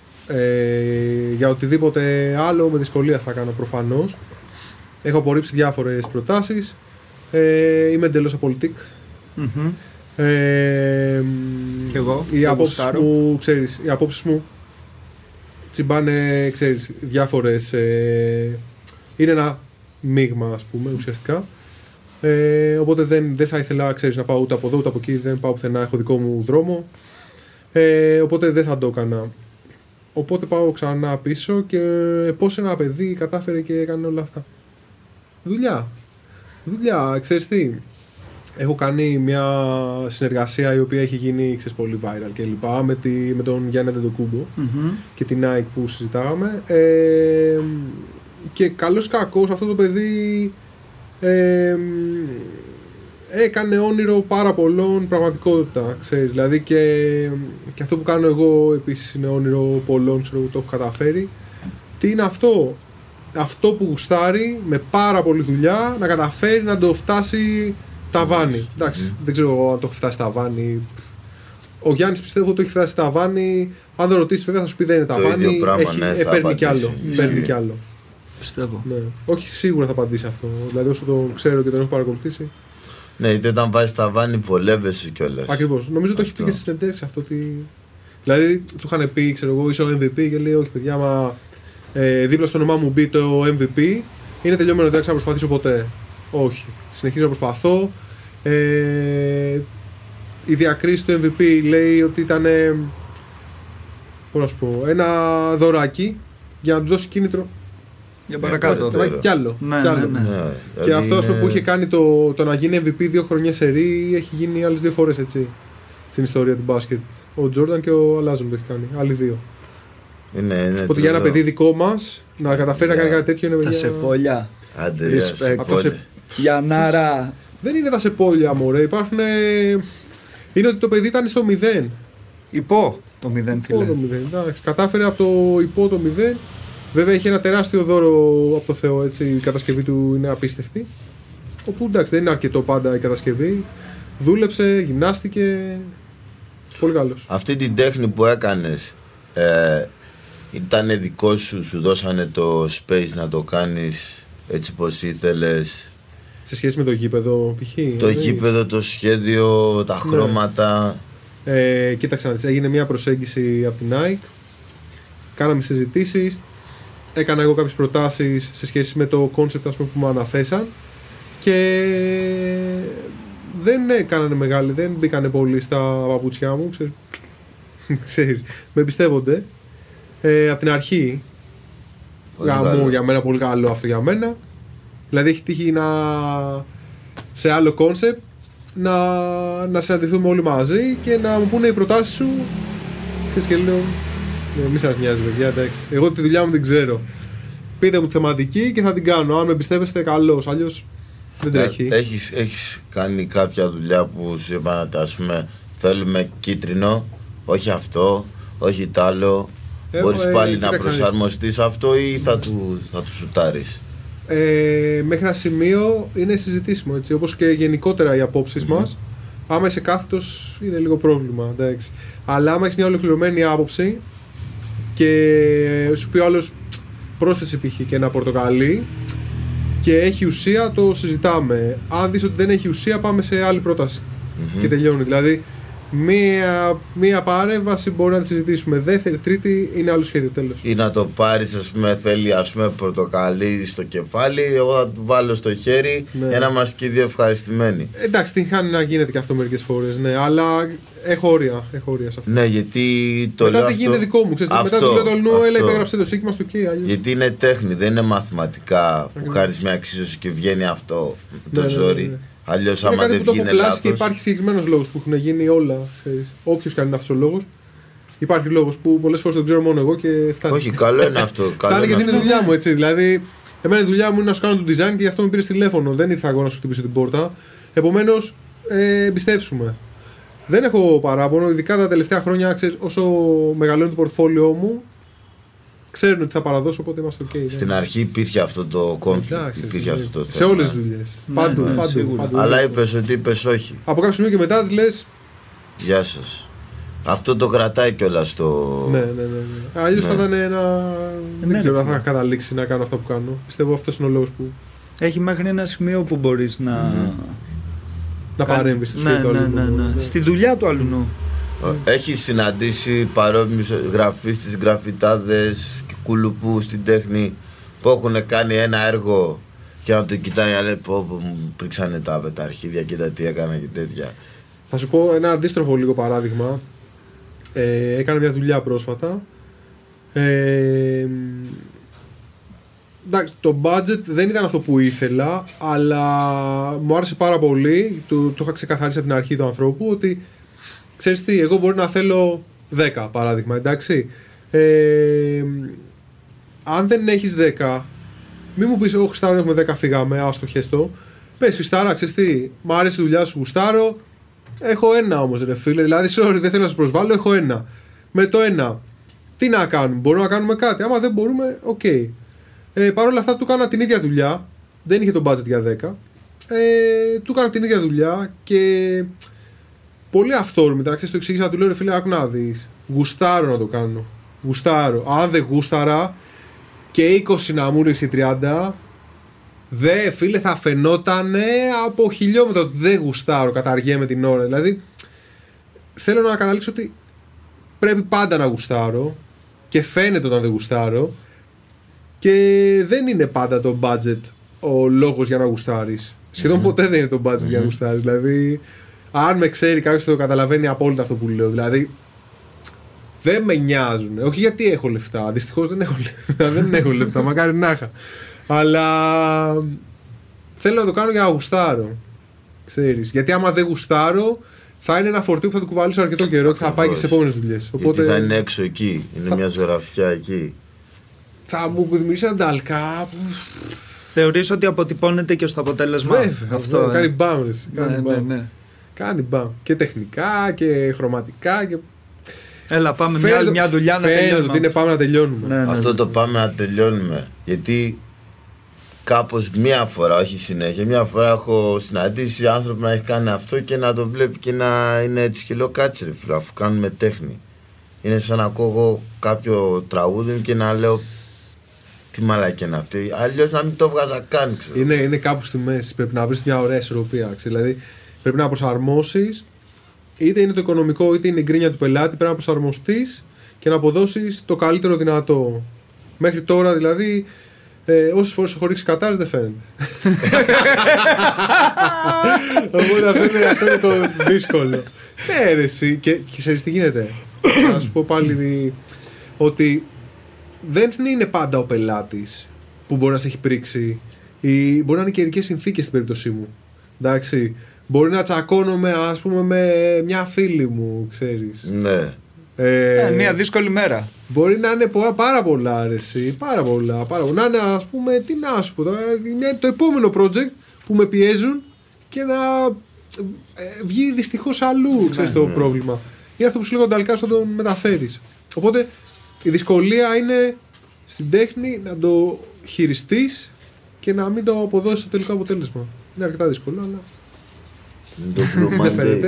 Ε, για οτιδήποτε άλλο με δυσκολία θα κάνω προφανώς. Έχω απορρίψει διάφορες προτάσεις. Ε, είμαι εντελώς απολυτικ. Mm-hmm. Ε, και εγώ, οι απόψεις μου, ξέρεις, οι απόψεις μου τσιμπάνε, ξέρεις, διάφορες, ε, είναι ένα μείγμα, ας πούμε, ουσιαστικά. Ε, οπότε δεν, δεν θα ήθελα, ξέρεις, να πάω ούτε από εδώ ούτε από εκεί, δεν πάω πουθενά, έχω δικό μου δρόμο. Ε, οπότε δεν θα το έκανα. Οπότε πάω ξανά πίσω και πώς ένα παιδί κατάφερε και έκανε όλα αυτά. Δουλειά. Δουλειά, ξέρεις τι. Έχω κάνει μια συνεργασία η οποία έχει γίνει, ξέρεις, πολύ viral και λοιπά με, τη, με τον Γιάννη Αντετοκούμπο mm-hmm. και την Nike που συζητάγαμε. Ε, και καλώς κακώς αυτό το παιδί ε, έκανε όνειρο πάρα πολλών πραγματικότητα, ξέρεις. Δηλαδή και, και αυτό που κάνω εγώ επίσης είναι όνειρο πολλών, ξέρω, το έχω καταφέρει. Τι είναι αυτό? Αυτό που γουστάρει με πάρα πολλή δουλειά να καταφέρει να το φτάσει ταβάνι. Mm-hmm. Εντάξει, δεν ξέρω αν το έχει φτάσει ταβάνι. Ο Γιάννης πιστεύω ότι το έχει φτάσει ταβάνι. Αν το ρωτήσεις, βέβαια θα σου πει δεν είναι ταβάνι. Το ίδιο πράγμα, έχει, ναι, ε, θα παίρνει κι άλλο. Παίρνει κι άλλο. Πιστεύω. Ναι. Όχι, σίγουρα θα απαντήσει αυτό. Δηλαδή, όσο το ξέρω και τον έχω παρακολουθήσει. Ναι, γιατί όταν βάζεις ταβάνι, βολεύεσαι κιόλας. Ακριβώς. Νομίζω το έχει πει και στη συνεντεύξη αυτό. Ότι... Δηλαδή, του είχαν πει, ξέρω εγώ, είσαι ο εμ βι πι και λέει: όχι, παιδιά, μα ε, δίπλα στο όνομά μου μπει το εμ βι πι, είναι τελειωμένο, δεν θα ξαναπροσπαθήσω ποτέ. Όχι. Συνεχίζω να προσπαθώ. Ε, η διακρίση του εμ βι πι λέει ότι ήταν ε, πώς να σου πω, ένα δωράκι για να του δώσει κίνητρο για παρακάτω. Ε, κι άλλο. Ναι, κι άλλο. ναι, ναι. Ναι, και δηλαδή αυτό είναι... που είχε κάνει το, το να γίνει εμ βι πι δύο χρονιές σερί έχει γίνει άλλες δύο φορές, έτσι, στην ιστορία του μπάσκετ. Ο Τζόρνταν και ο Αλάζον το έχει κάνει. Άλλοι δύο. Είναι, είναι οπότε για ένα παιδί δικό μας να καταφέρει yeah. να κάνει κάτι τέτοιο είναι τα σεπόλια. Άντε, σε... Γιαννάρα. Δεν είναι τα σεπόλια, μωρέ. Υπάρχουν. Είναι ότι το παιδί ήταν στο μηδέν. Υπό το μηδέν, φίλε. Υπό το μηδέν. Εντάξει, κατάφερε από το υπό το μηδέν. Βέβαια έχει ένα τεράστιο δώρο από το Θεό. Έτσι, η κατασκευή του είναι απίστευτη. Όπου εντάξει, δεν είναι αρκετό πάντα η κατασκευή. Δούλεψε, γυμνάστηκε. Πολύ καλός. Αυτή την τέχνη που έκανες ε, ήταν δικό σου, σου δώσανε το space να το κάνεις έτσι πως ήθελες? Σε σχέση με το γήπεδο, π.χ. Το ε, γήπεδο, το σχέδιο, τα ναι. χρώματα. Ε, κοίταξε να δεις, έγινε μια προσέγγιση από την Nike. Κάναμε συζητήσεις έκανα εγώ κάποιες προτάσεις σε σχέση με το concept, ας πούμε, που μου αναθέσαν και δεν έκαναν μεγάλη, δεν μπήκανε πολύ στα παπούτσια μου, ξέρεις, ξέρεις με εμπιστεύονται ε, από την αρχή. Γαμώ για μένα, πολύ καλό αυτό για μένα. Δηλαδή έχει τύχει να σε άλλο concept να, να συναντηθούμε όλοι μαζί και να μου πούνε οι προτάσεις σου. Ξέρεις, και λέω, μη σας νοιάζει παιδιά, εντάξει, εγώ τη δουλειά μου την ξέρω. Πείτε μου τη θεματική και θα την κάνω. Αν με εμπιστεύεστε, καλώς. Αλλιώς δεν τρέχει. Έχεις, έχεις κάνει κάποια δουλειά που σου είπαν, ας πούμε, θέλουμε κίτρινο, όχι αυτό, όχι τ' άλλο. Ε, Μπορείς ε, πάλι ε, να προσαρμοστείς αυτό ή θα του, θα του σουτάρεις? Ε, μέχρι ένα σημείο είναι συζητήσιμο, έτσι, όπως και γενικότερα οι απόψεις mm-hmm. μας. Άμα είσαι κάθετος είναι λίγο πρόβλημα, εντάξει. Αλλά άμα έχεις μια ολοκληρωμένη άποψη και σου πει ο άλλος πρόσθεση π.χ. και ένα πορτοκαλί και έχει ουσία, το συζητάμε. Αν δεις ότι δεν έχει ουσία, πάμε σε άλλη πρόταση mm-hmm. και τελειώνει. Δηλαδή μία, μία παρέμβαση μπορεί να τη συζητήσουμε, δεύτερη, τρίτη είναι άλλο σχέδιο, τέλος. Ή να το πάρεις, ας πούμε, θέλει, ας πούμε, πορτοκαλί στο κεφάλι, εγώ θα του βάλω στο χέρι, ναι. για να είμαστε και οι δύο ευχαριστημένοι. Εντάξει, την χάνει να γίνεται και αυτό μερικές φορές, ναι, αλλά έχω όρια, έχω όρια σε αυτό. Ναι, γιατί το μετά λέω δεν γίνεται δικό μου, ξέρεις, μετά του λέω το Λνού, έλα υπέγραψε το σύγκημα του και αλλιώς. Γιατί είναι τέχνη, δεν είναι μαθηματικά που κάνεις μια εξίσωση και βγαίνει αυτό το ζόρι. Ναι, ναι, ναι. Αλλιώς, άμα δεν βγαίνει λάθος. Και υπάρχει συγκεκριμένος λόγος που έχουν γίνει όλα. Όποιος κάνει αυτός ο λόγος, υπάρχει λόγος που πολλές φορές τον ξέρω μόνο εγώ και φτάνει. Όχι, καλό είναι αυτό. Φτάνει γιατί είναι δουλειά μου, έτσι. Δηλαδή, εμένα η δουλειά μου είναι να σου κάνω το design και γι' αυτό με πήρε τηλέφωνο. Δεν ήρθα εγώ να σου χτυπήσω την πόρτα. Επομένως, ε, εμπιστεύσουμε. Δεν έχω παράπονο, ειδικά τα τελευταία χρόνια, ξέρεις, όσο μεγαλώνει το πορτφόλιό μου. Ξέρουν ότι θα παραδώσω, οπότε είμαστε ok. Στην ναι. αρχή υπήρχε αυτό το conflict, υπήρχε αυτό το θέμα. Σε όλες τις δουλειές. Ναι, παντού, ναι, παντού, παντού. Αλλά είπες ότι είπες όχι. Από κάποιο σημείο και μετά της λες. Γεια σας. Αυτό το κρατάει κιόλας στο. Ναι, ναι, ναι. ναι. Αλλιώς ναι. θα ήταν ένα. Ναι, δεν ξέρω αν θα καταλήξει να κάνω αυτό που κάνω. Πιστεύω αυτός είναι ο λόγος που. Έχει μέχρι ένα σημείο που μπορείς να. Mm. να παρέμβεις στο ναι, σχέδιο ναι, του ναι, ναι, ναι. Στη δουλειά του αλουνού. Έχει συναντήσει παρόμοιους γραφίστες, γραφιτάδες και κουλουπού στην τέχνη που έχουν κάνει ένα έργο και να το κοιτάει και λέει πω πω μου πρίξανε τα, τα αρχίδια, κοίτα τι έκανα και τέτοια. Θα σου πω ένα αντίστροφο λίγο παράδειγμα. Ε, έκανα μια δουλειά πρόσφατα. Ε, εντάξει, το budget δεν ήταν αυτό που ήθελα, αλλά μου άρεσε πάρα πολύ. Το, το είχα ξεκαθαρίσει από την αρχή του ανθρώπου ότι ξέρεις τι, εγώ μπορεί να θέλω δέκα παράδειγμα, εντάξει. Ε, αν δεν έχεις δέκα, μην μου πεις εγώ Χριστάρα έχουμε δέκα, φύγαμε, άστο χέστο. Πες Χριστάρα, ξέρεις τι, μου άρεσε η δουλειά σου, γουστάρω. Έχω ένα όμως ρε φίλε, δηλαδή sorry δεν θέλω να σου προσβάλλω, έχω ένα. Με το ένα, τι να κάνουμε, μπορούμε να κάνουμε κάτι, άμα δεν μπορούμε, οκ. Okay. Ε, Παρ' όλα αυτά του έκανα την ίδια δουλειά, δεν είχε το budget για δέκα. Ε, του έκανα την ίδια δουλειά και πολύ αυθόρμητα, ξέρεις, το εξήγησα, του λέω ρε φίλε, άκου να δεις, γουστάρω να το κάνω, γουστάρω, αν δεν γούσταρα και είκοσι να μου ρίξει τριάντα, δε φίλε θα φαινότανε από χιλιόμετρα ότι δεν γουστάρω, καταργέμαι την ώρα, δηλαδή θέλω να καταλήξω ότι πρέπει πάντα να γουστάρω και φαίνεται όταν δεν γουστάρω και δεν είναι πάντα το budget ο λόγος για να γουστάρεις, σχεδόν mm-hmm. ποτέ δεν είναι το budget mm-hmm. για να γουστάρεις, δηλαδή αν με ξέρει κάποιος το καταλαβαίνει απόλυτα αυτό που λέω. Δηλαδή δεν με νοιάζουν. Όχι γιατί έχω λεφτά. Δυστυχώς δεν έχω λεφτά. δεν έχω λεφτά. Μακάρι να είχα. Αλλά θέλω να το κάνω για να γουστάρω. Ξέρεις. Γιατί άμα δεν γουστάρω, θα είναι ένα φορτίο που θα το κουβαλήσω αρκετό καιρό και θα πάει και στις επόμενες δουλειές. Οπότε γιατί θα είναι έξω εκεί. Είναι θα... μια ζωγραφιά εκεί. Θα μου δημιουργήσει ένα ταλκά. Θεωρείς ότι αποτυπώνεται και στο αποτέλεσμα? Βέβαια. Αυτό, βέβαια. Κάνει μπαμ. Ναι, ναι, ναι. Κάνει μπαμ. Και τεχνικά και χρωματικά. Και... Έλα, πάμε μια άλλη μια δουλειά να τελειώνουμε. Φαίνεται ότι είναι πάμε να τελειώνουμε. Ναι, ναι, αυτό ναι. το πάμε να τελειώνουμε. Γιατί κάπως μία φορά, όχι συνέχεια, μία φορά έχω συναντήσει άνθρωπο να έχει κάνει αυτό και να το βλέπει και να είναι έτσι και λέω κάτσε ρε φίλο, αφού κάνουμε τέχνη. Είναι σαν να ακούω κάποιο τραγούδι και να λέω τι μαλακή είναι αυτή. Αλλιώς να μην το βγάζα καν. Ξέρω. Είναι, είναι κάπου στη μέση. Πρέπει να βρεις μια ωραία ισορροπία. Δηλαδή πρέπει να προσαρμόσεις, είτε είναι το οικονομικό είτε είναι η γκρίνια του πελάτη. Πρέπει να προσαρμοστείς και να αποδώσεις το καλύτερο δυνατό. Μέχρι τώρα δηλαδή, ε, όσες φορές έχω ρίξει κατάρες δεν φαίνεται. Οπότε αυτό είναι, αυτό είναι το δύσκολο. Ναι, ρε, εσύ. Και, και ξέρεις τι γίνεται. Να σου πω πάλι ότι δεν είναι πάντα ο πελάτης που μπορεί να σε έχει πρίξει, ή μπορεί να είναι καιρικές συνθήκες στην περίπτωσή μου. Εντάξει. Μπορεί να τσακώνομαι, ας πούμε, με μια φίλη μου, ξέρεις. Ναι. Ε, ε, μια δύσκολη μέρα. Μπορεί να είναι πολλά, πάρα πολλά αρεσί, πάρα πολλά, πάρα πολλά. Να είναι, ας πούμε, τι να σου πω, το, το επόμενο project που με πιέζουν και να ε, βγει δυστυχώς αλλού, ξέρεις, το πρόβλημα. Είναι αυτό που σου λέγω ανταλλικά στο το μεταφέρεις. Οπότε η δυσκολία είναι στην τέχνη να το χειριστείς και να μην το αποδώσεις στο τελικό αποτέλεσμα. Είναι αρκετά δύσκολο, αλλά... Το Blue Monday.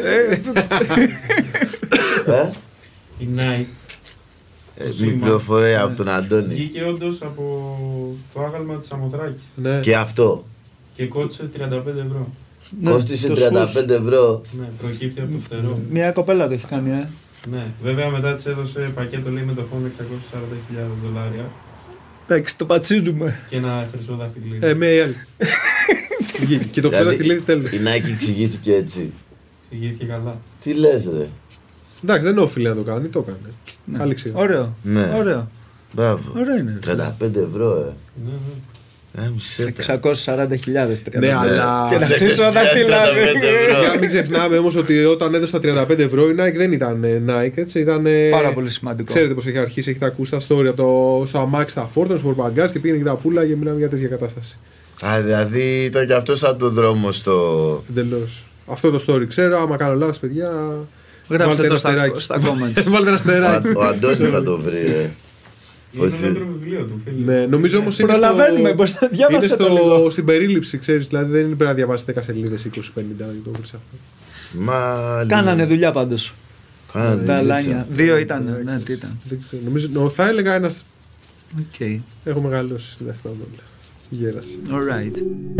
Η Nike. Μια πληροφορία από τον Αντώνη. Βγήκε όντως από το άγαλμα της Σαμοθράκης. Ναι. Και αυτό. Και κόστισε τριάντα πέντε ευρώ. Ναι, Κόστισε το τριάντα σους. πέντε ευρώ. Ναι, προκύπτει από το φτερό. Μια κοπέλα το έχει κάνει, ε. Ναι, βέβαια μετά της έδωσε πακέτο, λέει, μετοχών εξακόσιες σαράντα χιλιάδες δολάρια Εντάξει, το πατσίζουμε. και ένα χρυσό δαχτυλίδι. Ε, με άλλη. Και το ξέρω δαχτυλίδι τέλος. Η Nike εξηγήθηκε έτσι. Εξηγήθηκε καλά. Τι λες ρε. Εντάξει, δεν όφιλε να το κάνει, το έκανε. Ναι. Άλλη ξύλα. Ωραίο. Ναι. Ωραίο. Μπράβο. Ωραίο είναι. τριάντα πέντε ευρώ, ε. Ναι, ναι. Ε, μισέ τα. εξακόσιες σαράντα χιλιάδες. Ναι, αλλά. Και να Τσέκες χρυσό δαχτυλάδι. τριάντα πέντε ευρώ. Για να μην ξεχνάμε όμως ότι όταν έδωσε τα τριάντα πέντε ευρώ η Nike δεν ήταν ε, Nike, έτσι. Ήταν, ε, Πάρα πολύ σημαντικό. Ξέρετε πως έχει αρχίσει, έχετε ακούσει τα story από το, στο αμάξι, στα φόρτων, στο πορπαγκάζ και πήγαινε και τα πουλά και μιλάμε για τέτοια κατάσταση. Α, δηλαδή ήταν και αυτός από τον δρόμο στο... Εντελώς. Αυτό το story ξέρω, άμα κάνω λάθος, παιδιά. Γράψτε βάλτε το ένα στα, αστεράκι. στα comments. Βάλτε ένα Ο, αστεράκι. ο Αντώνης θα το βρει, ε. Είναι Πώς το είναι. νέο βιβλίο του, φίλε. Ναι, νομίζω όμως είναι Προλαβαίνουμε, στο, πώς θα είναι διάβασε το λίγο. στο, στην περίληψη, ξέρεις, δηλαδή δεν πρέπει να διαβάσεις δέκα σελίδες, είκοσι πενήντα για το βρεις αυτό. Μα... Κάνανε δουλειά πάντως. Κάνανε Τα δουλειά. λάνια. Δύο ήταν. Δεν Ναι, ξέρω. τι ήταν. Δεν ξέρω. Νομίζω, νο, θα έλεγα ένας. Οκ. Έχω μεγαλώσει στην Δευτέρα. Γέρασε. Alright.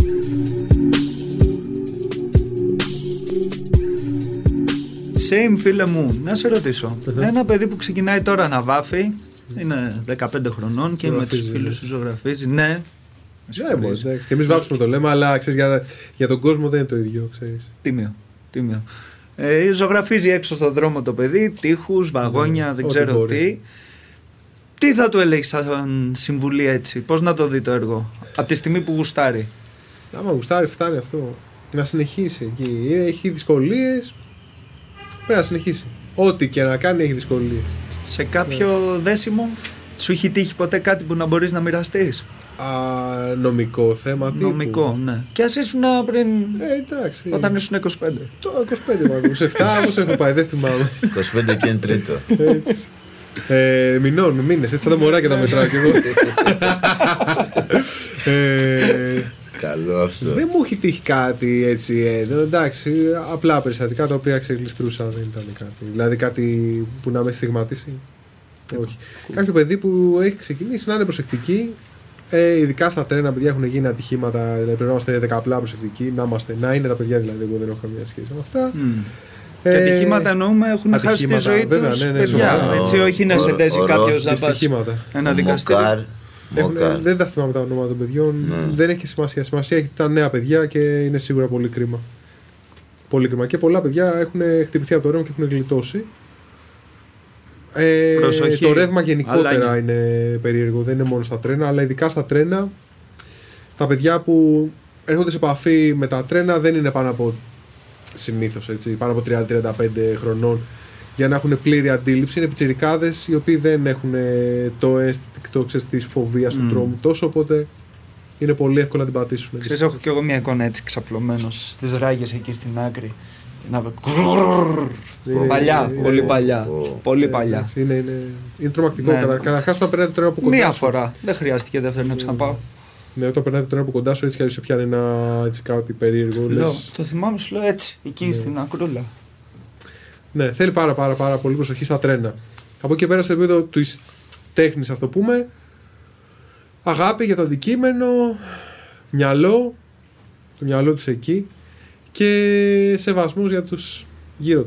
Same, φίλε μου, να σε ρωτήσω. Ένα παιδί που ξεκινάει τώρα να βάφει, είναι δεκαπέντε χρονών και με τους Ζωγραφίζει, φίλους λες. του ζωγραφίζει. Ναι. Ναι, μπορεί. Και εμεί βάψουμε το λέμε, αλλά ξέρεις, για, για τον κόσμο δεν είναι το ίδιο, ξέρεις. Τίμιο. Τίμιο. Ε, ζωγραφίζει έξω στον δρόμο το παιδί, τείχους, βαγόνια, Ναι, δεν ό,τι ξέρω μπορεί. τι. Τι θα του έλεγες σαν συμβουλή έτσι, πώς να το δει το έργο, από τη στιγμή που γουστάρει. Άμα γουστάρει, φτάνει αυτό. Να συνεχίσει εκεί. Είναι- Έχει δυσκολίες. Πρέπει να συνεχίσει. Ό,τι και να κάνει έχει δυσκολίες. Σε κάποιο δέσιμο, σου έχει τύχει ποτέ κάτι που να μπορείς να μοιραστείς. Α, νομικό θέμα. τύπου. Νομικό, ναι. Και ας ήσουν πριν, Ε, εντάξει. όταν ήσουν είκοσι πέντε. Το είκοσι πέντε μάλλον. είκοσι επτά, πώς έχω πάει, δεν θυμάμαι. είκοσι πέντε και είναι τρίτο. Έτσι. Ε, μηνών, μήνες, έτσι σαν τα μωράκια τα μετράω κι εγώ. ε, Καλό αυτό. δεν μου έχει τύχει κάτι έτσι, ε, εντάξει, απλά περιστατικά τα οποία ξεγλιστρούσα, δεν ήταν κάτι. Δηλαδή κάτι που να με έχει στιγματίσει. Όχι. Κάποιο παιδί που έχει ξεκινήσει να είναι προσεκτική, ε, ειδικά στα τρένα, παιδιά έχουν γίνει ατυχήματα, δηλαδή πρέπει να είμαστε δεκαπλά προσεκτικοί, να, είμαστε, να είναι τα παιδιά δηλαδή, εγώ δεν έχω καμία σχέση με αυτά. Μμ. Και Ε, ατυχήματα εννοούμε έχουν χάσει τη ατυχήματα, ζωή βέβαια, τους ναι, ναι, παιδιά. σοβαρά. Έτσι, όχι να σε Ο- τέσει ο- κάποιος ο- να πας Δυστυχήματα. ένα δικαστήριο. Μοκάρ. Έχουν, Μοκάρ. δεν τα θυμάμαι τα ονόματα των παιδιών. Ναι. Δεν έχει σημασία. Σημασία έχει τα νέα παιδιά και είναι σίγουρα πολύ κρίμα. Πολύ κρίμα. Και πολλά παιδιά έχουν χτυπηθεί από το ρεύμα και έχουν γλιτώσει. Ε, Προσοχή. το ρεύμα γενικότερα Αλλάγει. είναι περίεργο. Δεν είναι μόνο στα τρένα, αλλά ειδικά στα τρένα. Τα παιδιά που έρχονται σε επαφή με τα τρένα δεν είναι πάνω από συνήθως έτσι, πάνω από τριάντα με τριάντα πέντε χρονών για να έχουν πλήρη αντίληψη. Είναι πιτσιρικάδες οι οποίοι δεν έχουν ε, το αίσθητο της φοβίας του Mm. τρόμου τόσο, οπότε είναι πολύ εύκολο να την πατήσουν. Ξέρεις, έχω κι εγώ μια εικόνα έτσι ξαπλωμένος στις ράγες εκεί στην άκρη. Και να βε- Είναι- Παλιά, είναι- πολύ παλιά. Ω. Πολύ Ε, παλιά. Είναι, είναι, είναι τρομακτικό. Ναι. Κατα, καταρχάς, όταν περνάει το τρένο από κοντά Μία σου. φορά. Δεν χρειάστηκε δεύτερη να ξαναπάω. Ναι, όταν περνάει το τρένο από κοντά σου, έτσι κι αλλιώς σε πιάνει ένα έτσι, κάτι περίεργο. Λέω, Λες, το θυμάμαι, σου λέω έτσι, εκεί Ναι. στην ακρούλα. ναι, θέλει πάρα, πάρα, πάρα πολύ προσοχή στα τρένα. Από εκεί πέρα στο επίπεδο της τέχνης, ας το πούμε, αγάπη για το αντικείμενο, μυαλό, το μυαλό τους εκεί και σεβασμός για τους γύρω τους.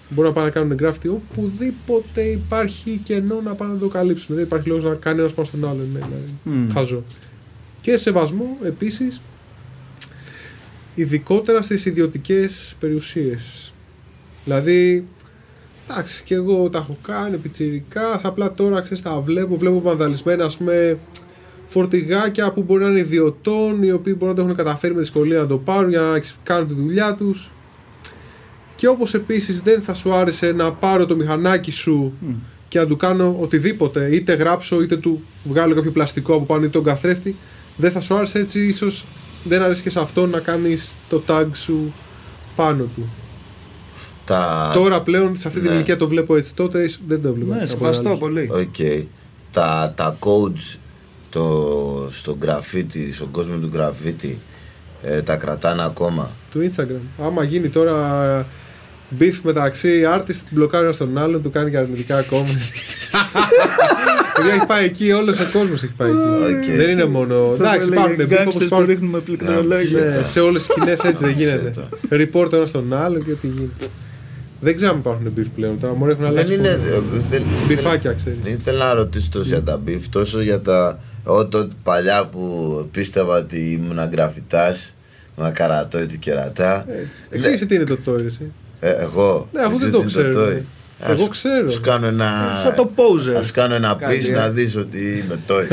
Μπορούν να πάνε να κάνουν γκράφτη οπουδήποτε υπάρχει κενό να πάνε να το καλύψουν. Δεν υπάρχει λόγος να κάνει ένας πάνω στον άλλον. Ναι, δηλαδή. Mm. Χαζό. Και σεβασμό επίσης, ειδικότερα στις ιδιωτικές περιουσίες. Δηλαδή, εντάξει, και εγώ τα έχω κάνει πιτσιρικά, απλά τώρα ξέρεις, τα βλέπω, βλέπω βανδαλισμένα, ας πούμε, φορτηγάκια που μπορεί να είναι ιδιωτών, οι οποίοι μπορεί να το έχουν καταφέρει με δυσκολία να το πάρουν για να κάνουν τη δουλειά τους. Και όπως επίσης δεν θα σου άρεσε να πάρω το μηχανάκι σου mm. και να του κάνω οτιδήποτε, είτε γράψω είτε του βγάλω κάποιο πλαστικό από πάνω ή τον καθρέφτη, δεν θα σου άρεσε έτσι, ίσως δεν αρέσει και σε αυτόν να κάνεις το tag σου πάνω του. Τα... Τώρα πλέον σε αυτή την ναι. ηλικία το βλέπω έτσι, τότε δεν το βλέπω. Ναι, σεβαστό πολύ. Okay. Τα, τα codes το, στο graffiti, στον κόσμο του graffiti, ε, τα κρατάνε ακόμα. Του Instagram. Άμα γίνει τώρα beef μεταξύ artist, μπλοκάρει ένα στον άλλον, του κάνει και αρνητικά comments. Έχει πάει εκεί, όλος ο κόσμος έχει πάει εκεί. Okay. Δεν είναι μόνο. Εντάξει, υπάρχουν beef όπως υπάρχουν. Ρίχνουμε πληκτρολόγια. Σε όλες τις σκηνές έτσι δεν γίνεται. Report ένα στον άλλον και ό,τι γίνεται. Δεν ξέρω αν υπάρχουν beef πλέον. Τώρα μόνο έχουν αλλάξει. Δεν είναι. Μπιφάκια, ξέρεις. Δεν ήθελα να ρωτήσω τόσο για τα beef, τόσο για τα. Εγώ τότε παλιά που πίστευα ότι ήμουν γραφιτάς, με καρατό ή του κερατά. Εξήγησε τι είναι το τόι, εσύ. Εγώ. Ναι, αφού δεν το ξέρω. Εγώ ξέρω. Σου κάνω ένα. Σαν το poser. Ας κάνω ένα πις να δεις ότι είμαι τόι.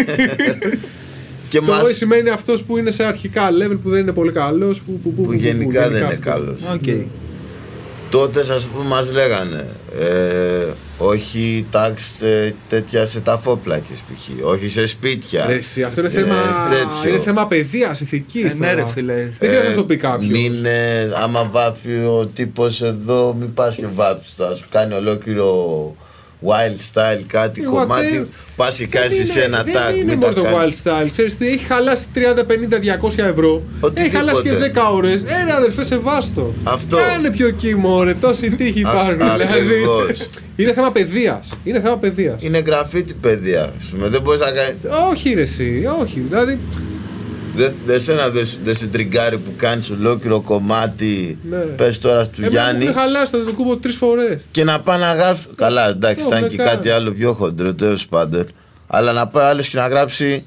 Το τόι σημαίνει αυτός που είναι σε αρχικά level που δεν είναι πολύ καλός. Που γενικά δεν είναι καλός. Τότε ας πούμε μας λέγανε ε, όχι τάξη ε, τέτοια σε ταφόπλακες π.χ. όχι σε σπίτια. Ρε, αυτό είναι, ε, θέμα, είναι θέμα παιδείας, ηθικής. Ε, ναι, ρε, φίλε. Δεν χρειάζεται να το πει κάποιος. Μην, ε, άμα βάφει ο τύπος εδώ, μην πας και βάφεις το. Ας κάνει ολόκληρο wild style κάτι ε, κομμάτι. Πας και κάνεις εσύ ένα tag. Δεν είναι μόνο το wild style. Ξέρεις τι, έχει χαλάσει τριάντα, πενήντα, διακόσια ευρώ. Έχει χαλάσει και δέκα ώρες. Ένα αδερφέ, σε βάστο. Αυτό. Κάνε πιο κύμο, ρε. Τόσοι τύχοι υπάρχουν. Δηλαδή. Είναι θέμα παιδείας. Είναι θέμα παιδείας. Είναι γραφίτι παιδεία. Δεν μπορείς να κάνεις. Όχι, ρε, εσύ. Όχι. Δηλαδή. Δεν δε σένα δεν δε σε τριγκάρει που κάνεις ολόκληρο κομμάτι. Ναι. Πες τώρα του Εμένα Γιάννη. Έχουν χαλάσει το δεδοκούμπο τρεις φορές. Και να πάει να γράψει. Καλά, εντάξει, θα είναι και κάτι άλλο πιο χοντρό, τέλος πάντων. Αλλά να πάει άλλος και να γράψει.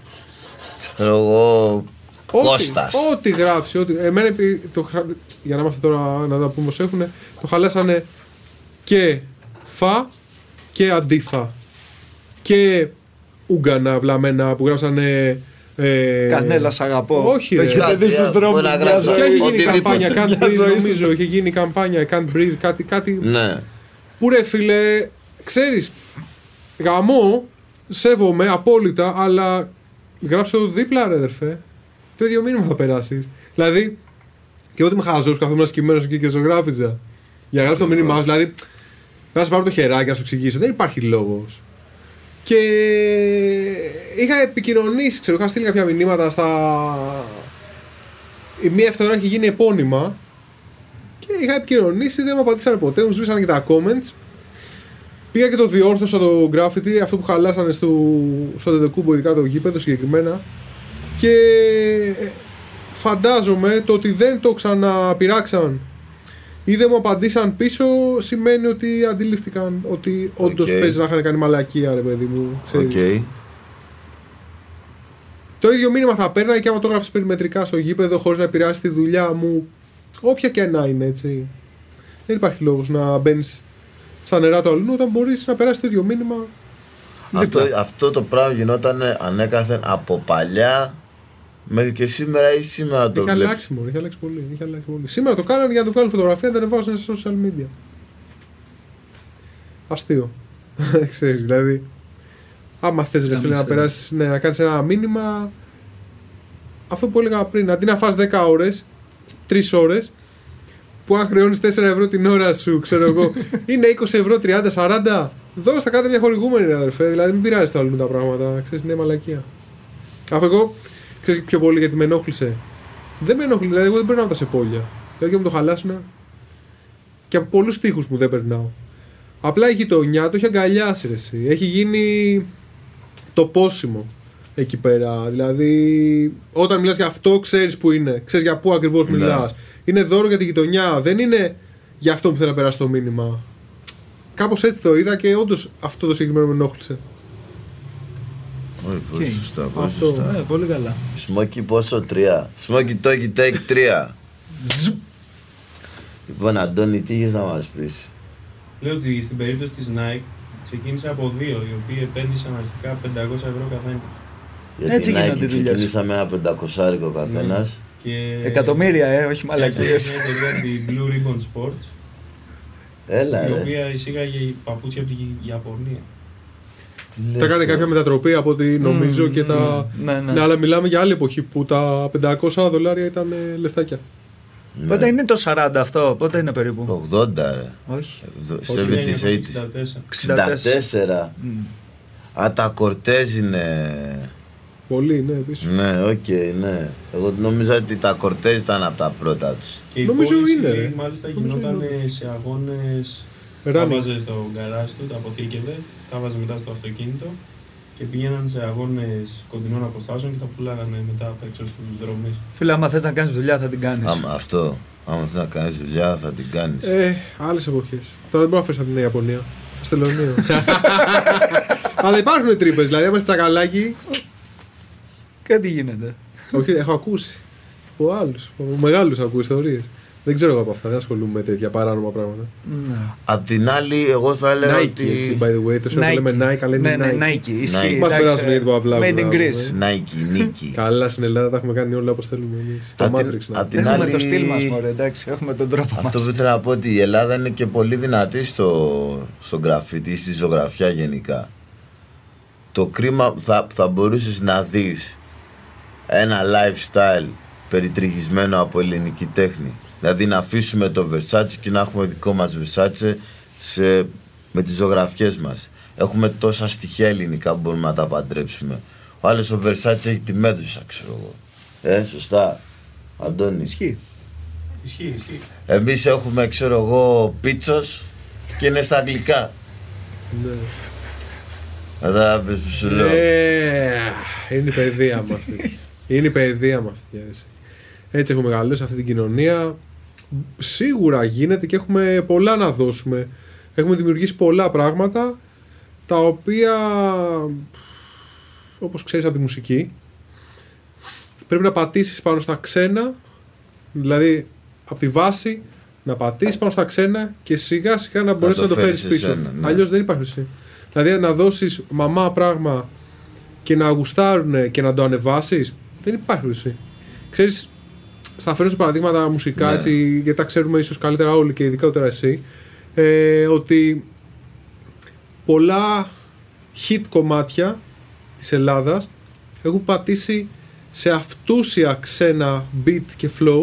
Εγώ. Κώστας. Ό,τι γράψει. Ό,τι... Εμένα, το, για να είμαστε τώρα να τα πούμε ως έχουν, το χαλάσανε και φα και αντίφα. Και ούγκανα βλαμμένα που γράψανε. Ε... Κανέλα, σ' αγαπώ. Όχι, ρε. Έχετε δει στους δρόμους. Και έχει γίνει καμπάνια Can't Breathe, νομίζω. Έχει γίνει καμπάνια Can't Breathe, κάτι. κάτι... Ναι. Που ρε φίλε, ξέρεις, γαμώ, σέβομαι απόλυτα, αλλά γράψε το δίπλα, ρε αδερφέ. Το ίδιο μήνυμα θα περάσεις. Δηλαδή, και εγώ είμαι χαζός, καθόμουν σκυμμένος εκεί και ζωγράφιζα. Για να γράψω το μήνυμά σου, δηλαδή, να σου πάρω το χεράκι να σου εξηγήσω. Δεν υπάρχει λόγος. Και είχα επικοινωνήσει, ξέρω, είχα στείλει κάποια μηνύματα στα. Η μία φθορά έχει γίνει επώνυμα και είχα επικοινωνήσει, δεν μου απαντήσανε ποτέ, μου σβήσανε και τα comments. Πήγα και το διόρθωσα το graffiti, αυτό που χαλάσανε στο, στο Δεδεκούμπο, ειδικά το γήπεδο συγκεκριμένα. Και φαντάζομαι το ότι δεν το ξαναπειράξαν ή δεν μου απαντήσαν πίσω σημαίνει ότι αντιλήφθηκαν ότι όντως okay. παίζει να είχαν κάνει μαλακία, ρε παιδί μου. Okay. Το ίδιο μήνυμα θα παίρναγα και άμα το γράφεις περιμετρικά στο γήπεδο χωρίς να επηρεάσει τη δουλειά μου, όποια και να είναι, έτσι. Δεν υπάρχει λόγος να μπαίνεις στα νερά του αλλού όταν μπορείς να περάσεις το ίδιο μήνυμα. Αυτό, αυτό το πράγμα γινόταν ανέκαθεν από παλιά. Μέχρι και σήμερα ή σήμερα το έχει αλλάξει, μόνο, έχει αλλάξει πολύ, έχει αλλάξει πολύ. Σήμερα το κάνανε για να το βγάλουν φωτογραφία, να τα ανεβάσουν σε social media. Αστείο. Ξέρεις, δηλαδή. Άμα θες ρε φίλε να περάσεις, ναι, να κάνεις ένα μήνυμα. Αυτό που έλεγα πριν, αντί να φας δέκα ώρες, τρεις ώρες, που αν χρεώνεις τέσσερα ευρώ την ώρα σου, ξέρω εγώ, είναι είκοσι ευρώ, τριάντα, σαράντα. Δώστε τα κάτι διαχορηγούμενοι, ρε αδερφέ. Δηλαδή, μην πειράζει το άλλο τα πράγματα. Ξέρεις, είναι μαλακία. Αυτό εγώ. Ξέρεις πιο πολύ γιατί με ενόχλησε. Δεν με ενόχλησε, δηλαδή εγώ δεν περνάω τα σεπόλια. Δηλαδή και μου το χαλάσουν και από πολλούς τείχους μου δεν περνάω. Απλά η γειτονιά το έχει αγκαλιάσει ρε εσύ. Έχει γίνει το πόσιμο εκεί πέρα. Δηλαδή όταν μιλάς για αυτό ξέρεις που είναι. Ξέρεις για πού ακριβώς μιλάς. Είναι δώρο για τη γειτονιά. Δεν είναι για αυτό που θέλω να περάσει το μήνυμα. Κάπως έτσι το είδα και όντως αυτό το συγκεκριμένο με ενόχλησε. Όχι, πολύ Okay. σωστά, πολύ Αυτό. σωστά. Ε, πολύ καλά. Σμόκι πόσο, τρία. Σμόκι τόκι take τρία. Λοιπόν, Αντώνη, τι είχες να μας πεις? Λέω ότι στην περίπτωση της Nike ξεκίνησε από δύο, οι οποίοι επένδυσαν αρχικά πεντακόσια ευρώ καθένα. Γιατί Έτσι η γίνονται οι Nike δουλειές. ξεκινήσαμε ένα πεντακοσάρικο καθένας. Και Εκατομμύρια, ε, όχι φτιάξανε μαλακίες. μια εταιρεία, την Blue Ribbon Sports, Έλα η ρε. οποία εισήγαγε παπούτσια από την Ιαπωνία. Τι λες Τα έκανε τώρα? κάποια μετατροπή από ό,τι νομίζω Μμμ, και τα. ναι, ναι. Ναι, αλλά μιλάμε για άλλη εποχή που τα πεντακόσια δολάρια ήταν ε, λεφτάκια. Ναι. Πότε είναι το σαράντα αυτό, πότε είναι Το περίπου? ογδόντα ρε. Όχι. εβδομήντα, ογδόντα. εξήντα τέσσερα. εξήντα τέσσερα. Μμ. Α, τα κορτέζ είναι. Πολύ, ναι, επίσης. Ναι, οκ, ναι. Εγώ νόμιζα ότι τα κορτέζ ήταν από τα πρώτα τους. Και η Νομίζω πώληση, είναι, ρε. μάλιστα Νομίζω γινόταν είναι. σε αγώνες. Τα Running. βάζε στο γκαράζ του, τα αποθήκευε, τα βάζε μετά στο αυτοκίνητο και πήγαιναν σε αγώνες κοντινών αποστάσεων και τα πουλάγανε μετά απ' έξω στους δρόμους. Φίλε, άμα θες να κάνεις δουλειά θα την κάνεις. Άμα αυτό. Άμα θες να κάνεις δουλειά, θα την κάνεις. Ε, άλλες εποχές. Τώρα δεν μπορώ να φέρεις από την Νέα Ιαπωνία. Στο Τελωνίο. Αλλά υπάρχουν τρύπες. Δηλαδή, άμα είσαι τσακαλάκι. Κάτι γίνεται. Όχι, έχω ακούσει. Από άλλους. Από μεγάλους ακούω ιστορίες. Δεν ξέρω εγώ από αυτά. Δεν ασχολούμαι με τέτοια παράνομα πράγματα. Ναι. Απ' την άλλη, εγώ θα έλεγα Nike, ότι. έτσι, by the way. Τόσο λέμε Nike, αλλά είναι Ναι, ναι, Nike. Nike. Ισχύει. Nike. Μας εντάξει, περάσουν γιατί που αυλάβουν, Made in να Greece. πούμε. Nike, Νίκη. Καλά, στην Ελλάδα τα έχουμε κάνει όλα όπως θέλουμε εμείς. Το Απ' την- Matrix να απ' την Έχουμε άλλη- το στυλ μας, μωρέ, εντάξει, έχουμε τον τρόπο μας. Αυτό που ήθελα να πω ότι η Ελλάδα είναι και πολύ δυνατή στο, στο γραφίτι, στη ζωγραφιά γενικά. Το κρίμα θα, θα μπορούσες να δεις ένα lifestyle περιτριγισμένο από ελληνική τέχνη. Δηλαδή να αφήσουμε το Versace και να έχουμε δικό μας Versace σε, με τις ζωγραφιές μας. Έχουμε τόσα στοιχεία ελληνικά που μπορούμε να τα παντρέψουμε. Ο άλλος ο Versace έχει τη Μέδουσα, ξέρω εγώ. Ε, σωστά. Αντώνη. Ισχύει. Ισχύει, ισχύει. Εμείς έχουμε, ξέρω εγώ, πίτσος και είναι στα αγγλικά. Ναι. Εδώ που σου λέω. Ε, είναι η παιδεία μας. Είναι η παιδεία μας. Έτσι. Έτσι έχουμε μεγαλώσει αυτή την κοινωνία. Σίγουρα γίνεται και έχουμε πολλά να δώσουμε. Έχουμε δημιουργήσει πολλά πράγματα τα οποία, όπως ξέρεις από τη μουσική, πρέπει να πατήσεις πάνω στα ξένα, δηλαδή από τη βάση να πατήσεις πάνω στα ξένα και σιγά σιγά να μπορέσεις να το το φέρεις φέρεις πίσω. εσένα, ναι. Αλλιώς δεν υπάρχει εσύ. Δηλαδή να δώσεις μαμά πράγμα και να γουστάρουν και να το ανεβάσεις, δεν υπάρχει εσύ. Ξέρεις, στα φέρνω σε παραδείγματα μουσικά, Ναι. έτσι, γιατί τα ξέρουμε ίσως καλύτερα όλοι και ειδικά τώρα εσύ, ε, ότι πολλά hit κομμάτια της Ελλάδας έχουν πατήσει σε αυτούσια ξένα beat και flow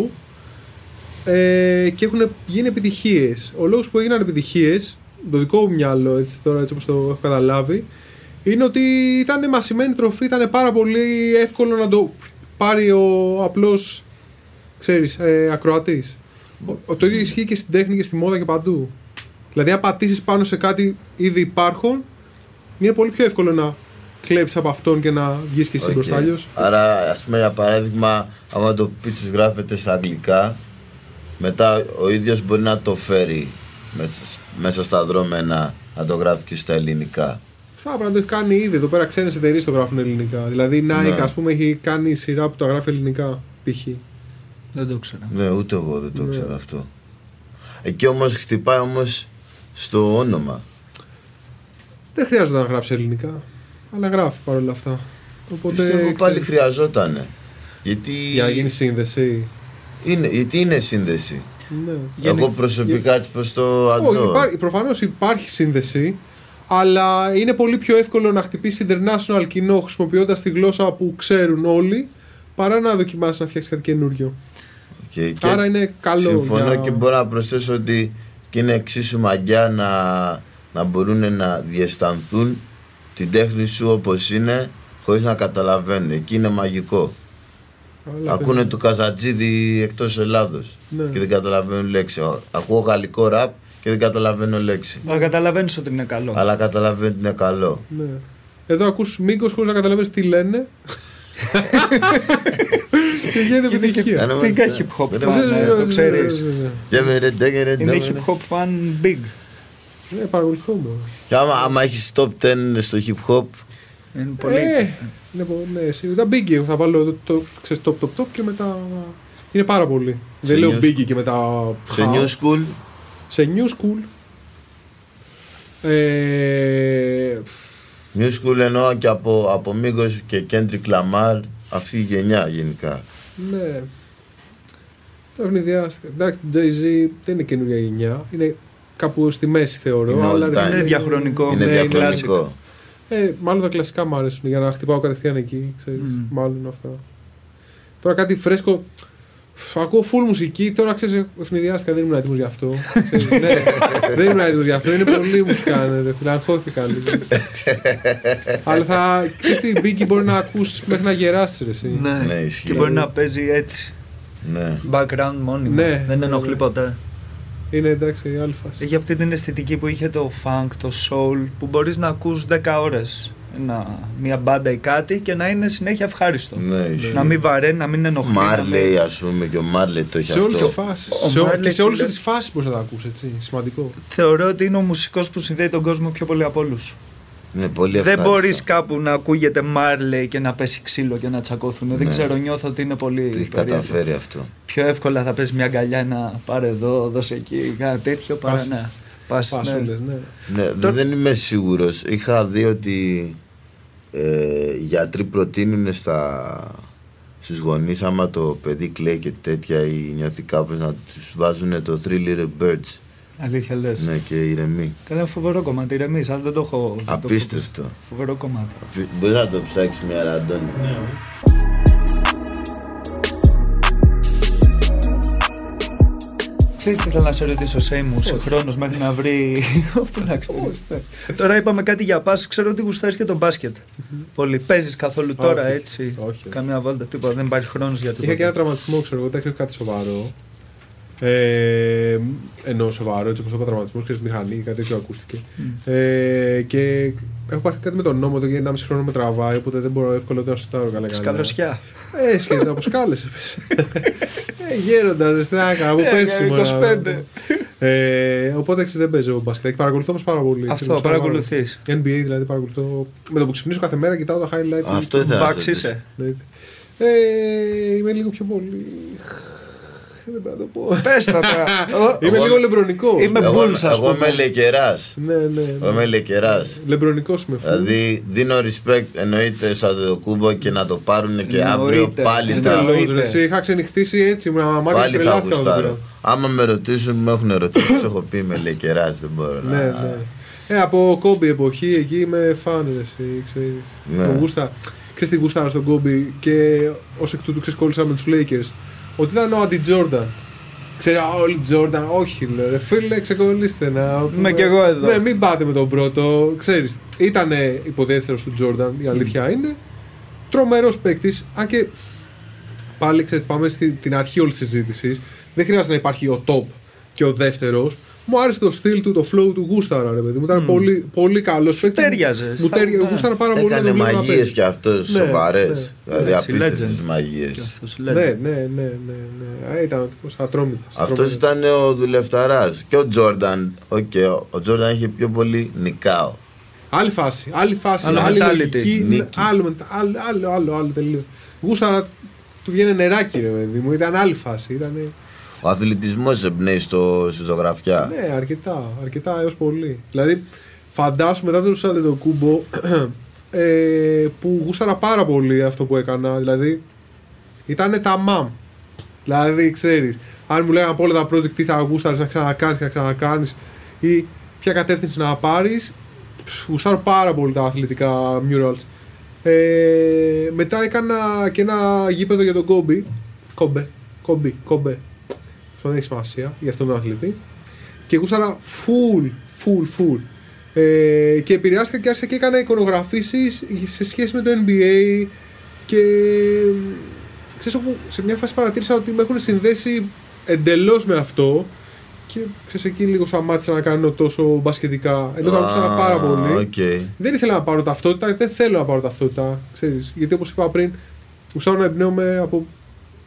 ε, και έχουν γίνει επιτυχίες. Ο λόγος που έγιναν επιτυχίες, το δικό μου μυαλό έτσι, τώρα έτσι όπως το έχω καταλάβει, είναι ότι ήταν μασημένη τροφή, ήταν πάρα πολύ εύκολο να το πάρει ο απλός, ξέρεις, ε, ακροατής. Ο, το ίδιο ισχύει και στην τέχνη και στη μόδα και παντού. Δηλαδή, αν πατήσεις πάνω σε κάτι ήδη υπάρχον, είναι πολύ πιο εύκολο να κλέψεις από αυτόν και να βγεις και εσύ Οκ. μπροστά αλλιώς. Άρα, ας πούμε, για παράδειγμα, άμα το πίτσος γράφεται στα αγγλικά, μετά ο ίδιος μπορεί να το φέρει μέσα, μέσα στα δρόμενα, να το γράφει και στα ελληνικά. Αυτά πρέπει να το έχει κάνει ήδη. Εδώ πέρα ξένες εταιρείες το γράφουν ελληνικά. Δηλαδή, η Nike, Ναι. ας πούμε, έχει κάνει σειρά που το γράφει ελληνικά. Π.χ. Δεν το ξέρω. Ναι, ούτε εγώ δεν το Ναι. ξέρω αυτό. Εκεί όμως χτυπάει όμως στο όνομα. Δεν χρειάζεται να γράψει ελληνικά, αλλά γράφει παρόλα αυτά. Οπότε, Πιστεύω ξέρεις, πάλι χρειαζότανε. Γιατί για να γίνει σύνδεση. είναι, γιατί είναι σύνδεση. Ναι. Εγώ προσωπικά έτσι προς το Όχι, αντώ. υπάρχει, προφανώς υπάρχει σύνδεση, αλλά είναι πολύ πιο εύκολο να χτυπήσει international κοινό χρησιμοποιώντας τη γλώσσα που ξέρουν όλοι, παρά να δοκιμάσεις να φτιάξεις κάτι καινούριο. Και, και Άρα είναι καλό. συμφωνώ για- και μπορώ να προσθέσω ότι και είναι εξίσου μαγιά να, να μπορούν να διαισθανθούν την τέχνη σου όπως είναι χωρίς να καταλαβαίνουν. Εκεί είναι μαγικό. Αλλά Ακούνε δεν- του Καζατζίδη εκτός Ελλάδος Ναι. και δεν καταλαβαίνουν λέξη. Ακούω γαλλικό ραπ και δεν καταλαβαίνω λέξη. Αλλά καταλαβαίνεις ότι είναι καλό. Αλλά καταλαβαίνω ότι είναι καλό. Ναι. Εδώ ακούς Μίγκος χωρίς να καταλαβαίνεις τι λένε. Και γίνεται επιτυχία. Πήγα hip hop fan, το ξέρεις. Είναι hip hop fan big. Ναι, παρακολουθούμε. Και άμα έχεις top δέκα στο hip hop. Είναι πολύ. Ναι, τα Biggie θα βάλω το top top top και μετά. Είναι πάρα πολύ. Δεν λέω Biggie και μετά. Σε new school. Σε new school. Ε... New school εννοώ και από, από Migos και Kendrick Lamar, αυτή η γενιά γενικά. Ναι. Το ευνηδιάστηκα. Εντάξει, Jay-Z δεν είναι καινούργια γενιά. Είναι κάπου στη μέση θεωρώ. Είναι, αλλά είναι, είναι διαχρονικό. Είναι ναι, διαχρονικό. Ε, μάλλον τα κλασικά μου αρέσουν για να χτυπάω κατευθείαν εκεί. Ξέρεις, mm. Μάλλον αυτά. Τώρα κάτι φρέσκο. Ακούω full μουσική, τώρα ξέρεις, ευνηδιάστηκα, δεν ήμουν έτοιμος γι' αυτό. Ξέρεις, ναι, δεν ήμουν έτοιμος γι' αυτό, είναι πολύ μουσικά, ρε φίλε, αγχώθηκα λίγο. Αλλά θα, ξέρεις τι, Biggie μπορεί να ακούσεις μέχρι να γεράσεις, ρε εσύ. Ναι, ναι, και μπορεί να παίζει έτσι, ναι. background μόνιμα, ναι, δεν ενοχλεί ναι. ποτέ. Είναι εντάξει, άλλη φάση. Έχει αυτή την αισθητική που είχε το funk, το soul, που μπορείς να ακούς δέκα ώρες. Ένα, μια μπάντα ή κάτι και να είναι συνέχεια ευχάριστο. Ναι, να μην βαραίνει, να μην ενοχλεί. Μάρλεϊ, μην... ας πούμε, και ο Μάρλεϊ το έχει σε αυτό. Όλες τις φάσεις. Σε όλες τις φάσεις. Σε τις φάσεις μπορείς να τα ακούσεις, έτσι. Σημαντικό. Θεωρώ ότι είναι ο μουσικός που συνδέει τον κόσμο πιο πολύ από όλους. Ναι, πολύ ευχάριστο. Δεν μπορείς κάπου να ακούγεται Μάρλεϊ και να πέσει ξύλο και να τσακώθουν. Ναι. Δεν ξέρω, νιώθω ότι είναι πολύ. Τι έχει καταφέρει αυτό. Πιο εύκολα θα πέσει μια αγκαλιά να πάρε εδώ, δώσε εκεί, κάτι τέτοιο παρά να πας. Πάσουλες, ναι. Ναι, Το... δεν είμαι σίγουρος. Είχα δει ότι ε, γιατροί προτείνουν στα, στους γονείς άμα το παιδί κλαίει και τέτοια ή νιώθει κάπως να τους βάζουν το Three Little Birds. Αλήθεια λες. Ναι, και ηρεμεί. Καλά, φοβερό κομμάτι, ηρεμείς, αν δεν το έχω. Απίστευτο. Το φοβερό κομμάτι. Μπορείς να το ψάξεις μια ώρα, Αντώνη. Ναι. Ξέρεις τι θέλω να σε ρωτήσω, Σέιμου, σε χρόνος μέχρι να βρει. Πού να ξέρεις. Τώρα είπαμε κάτι για πας, ξέρω ότι γουστάρεις και το μπάσκετ. Πολύ. Παίζεις καθόλου τώρα έτσι. Όχι. Καμιά βόλτα, τίποτα. Δεν υπάρχει χρόνος για τίποτα. Είχα και ένα τραυματισμό, ξέρω εγώ, δεν κάτι σοβαρό. Ε, ενώ σοβαρό, έτσι όπως το είπα, τραυματισμό, ξέρεις, μηχανή, κάτι τέτοιο ακούστηκε. Mm. Ε, και έχω πάθει κάτι με τον νόμο, το για ένα μισή χρόνο με τραβάει, οπότε δεν μπορώ εύκολα να σουτάρω καλά. Σκαλωσιά. Ε, σχεδόν από σκάλες έπεσε. Ε, γέροντας, δεν στράκα, από πέσιμο. είκοσι πέντε. Ε, οπότε έτσι δεν παίζω μπάσκετ. Παρακολουθώ όμως πάρα πολύ. Αυτό, παρακολουθείς. N B A δηλαδή παρακολουθώ. Με το που ξυπνήσω κάθε μέρα κοιτάω το highlight. Αυτό ήθελα να ρωτήσω. είσαι. Ε, είμαι λίγο πιο πολύ. Δεν πρέπει να το πω. Πες τα τώρα. Είμαι λίγο λεμπρονικό. Είμαι μπούλς, ας πούμε. Εγώ είμαι λεκεράς. Ναι, ναι. Εγώ είμαι λεκεράς. Λεμπρονικός είμαι. Δηλαδή δίνω respect, εννοείται σαν το κούμπο και να το πάρουν και αύριο πάλι θα. Είχα ξενυχτήσει έτσι, μου να μάθει πάλι θα γουστάρω. Άμα με ρωτήσουν, με έχουν ρωτήσει, τους έχω πει είμαι λεκεράς, δεν μπορώ να. Ναι, ναι. Ε, από κόμπι εποχή εκεί είμαι φαν, εσύ, ξέρεις. Γούστα. Ξέρεις τι γούσταρα στον κόμπι και ως εκ τούτου ξεσκόλλησα με τους Lakers. Ότι ήταν ο αντι-Τζόρνταν. Ξέρω, όλοι Τζόρνταν, όχι ρε φίλε, ξεκολλήστε να. Είμαι κι εγώ εδώ. Ναι, μην πάτε με τον πρώτο. Ξέρεις, ήταν υποδέθερος του Τζόρνταν, η αλήθεια mm. είναι. Τρομερός παίκτης, αν και πάλι ξέρεις, πάμε στην αρχή όλης της συζήτησης. Δεν χρειάζεται να υπάρχει ο top και ο δεύτερος. Μου άρεσε το στυλ του, το flow του, γούσταρα ρε παιδί μου. Ήταν mm. πολύ, πολύ καλός. Σου τέριαζε. Μου τέριαζε, γούσταρα πάρα πολύ. Έκανε μαγείες κι αυτός, ναι, σοβαρές. Ναι. Δηλαδή απίστευτες μαγείες. Ναι, ναι, ναι, ναι, ναι. Ήταν ο τύπος ατρόμητος. Αυτός ήταν ο δουλευταράς. Και ο Τζόρνταν, okay, ο Τζόρνταν είχε πιο πολύ νικάω. Άλλη φάση, άλλη φάση, άλλο άλλη mentality. λογική, άλλο, άλλο, άλλο, άλλο, άλλο τελείως. Γούσταρα, του βγαίνει νεράκι ρε παιδί μου, ήταν άλλη φάση, ήταν... Ο αθλητισμός εμπνέει στο, στη ζωγραφιά. Ναι, αρκετά, αρκετά έως πολύ. Δηλαδή, φαντάσου μετά το Αντετοκούμπο ε, που γούσταρα πάρα πολύ αυτό που έκανα. Δηλαδή, ήταν τα μαμ. Δηλαδή, ξέρεις, αν μου λέγανε από όλα τα project τι θα γούσταρες να ξανακάνεις και να ξανακάνεις ή ποια κατεύθυνση να πάρεις, γούσταρω πάρα πολύ τα αθλητικά murals. Ε, μετά έκανα και ένα γήπεδο για τον Κόμπι. Κόμπε, Κόμπι, Κόμπε. Δεν έχει σημασία, γι' αυτό είμαι αθλητή. Και γούσταρα full, full, full. Ε, και επηρεάστηκα και άρχισα και έκανα εικονογραφήσεις σε σχέση με το N B A. Και ξέρεις, όπου σε μια φάση παρατήρησα ότι με έχουν συνδέσει εντελώς με αυτό. Και ξέρεις, εκεί λίγο σταμάτησα να κάνω τόσο μπασκετικά. Ενώ τα γούσταρα πάρα πολύ. Okay. Δεν ήθελα να πάρω ταυτότητα, δεν θέλω να πάρω ταυτότητα. Ξέρεις, γιατί όπως είπα πριν, γούσταρα να εμπνέομαι από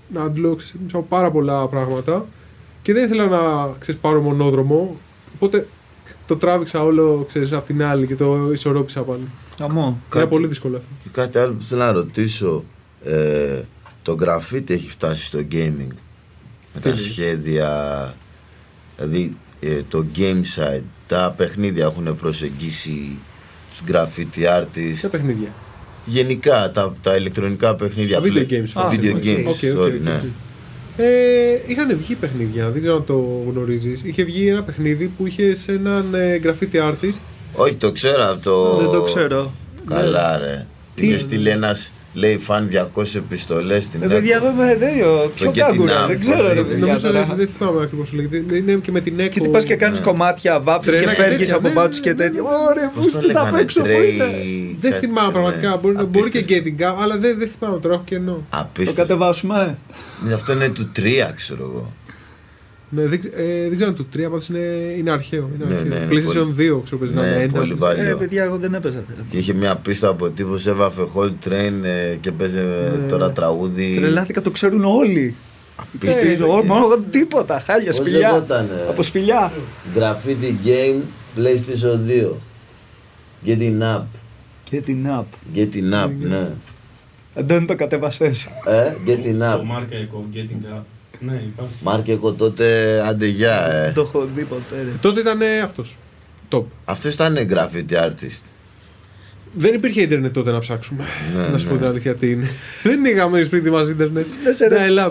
να αντλώ πάρα πολλά πράγματα και δεν ήθελα να ξέρεις, πάρω μονόδρομο. Οπότε το τράβηξα όλο ξέρεις, από την άλλη και το ισορρόπησα πάλι. Αμό. Είναι πολύ δύσκολο αυτό. Και κάτι άλλο που θέλω να ρωτήσω. Ε, το graffiti έχει φτάσει στο gaming. Με τα σχέδια. Δηλαδή ε, το game side. Τα παιχνίδια έχουν προσεγγίσει τους graffiti artists. Ποια παιχνίδια? Γενικά τα, τα ηλεκτρονικά παιχνίδια. Video games. Ah, video okay. games. Okay, sorry, okay, ναι. okay. Ε, είχαν βγει παιχνίδια, δεν ξέρω αν το γνωρίζεις. Είχε βγει ένα παιχνίδι που είχε σε έναν ε, graffiti artist. Όχι, το ξέρω αυτό. Δεν το ξέρω. Καλά, ρε. Είχε στείλει ένας, λέει, φαν διακόσιες επιστολές στην Ε, παιδιά, εγώ είμαι δέιο. Ποιο κάγκουρα, δεν ξέρω. ρε, παιδιά, Νομίζω τώρα. δεν, δεν θυμάμαι ακριβώς σου λέγεται. Είναι και με την Echo. Και τι πας και κάνεις κομμάτια, βάφεις και Τρένα και φεύγεις τέτοια, από ναι, μπάτσους και ναι, τέτοια. ναι. Ωραία, Πώς το φούστη θα λέγανε, παίξω, πού είναι. Trey, Δεν κάτι, θυμάμαι ναι. πραγματικά. Μπορεί, μπορεί και Απίστευτο. Getting Up, αλλά δεν, δεν θυμάμαι τώρα. Έχω κενό. Το Απίστευτο. κατεβάσουμε. Αυτό είναι του τρία, ξέρω εγώ. Ναι, δεν, ξε- ε, δεν ξέρω αν το τρία πάντως είναι, είναι αρχαίο. Είναι Ναι, αρχαίο. ναι, είναι PlayStation πολύ- δύο ξέρω παίζει να Ναι, είναι ένα. πολύ παλιό. Ε, παιδιά, εγώ δεν έπαιζα. τέλος. Και είχε μια πίστα από τύπος, έβαφε Whole Train ε, και παίζε ε, Ναι. τώρα τραγούδι. Τρελάθηκα, το ξέρουν όλοι. Απίστευτο. Ε, Μόνο εγώ τίποτα, χάλια, Πώς σπηλιά. λεγότανε? Από σπηλιά. Graffiti Game PlayStation δύο. Getting Up. Και την app. Getting Up, ναι. Δεν το κατέβασες. Ε, Getting Το Up. μάρκα εικό, Getting Up. Ναι, υπάρχει. Μάρκε εγώ τότε, άντε γεια, ε. Το έχω δει ποτέ. ρε. Τότε ήταν ε, αυτός. Top. Αυτός ήταν graffiti artist. Δεν υπήρχε ίντερνετ τότε να ψάξουμε. Ναι, να σου πω ναι. την αλήθεια τι είναι. Δεν είχαμε σπίτι μας ίντερνετ. Δεν σε ρε. Dial-up.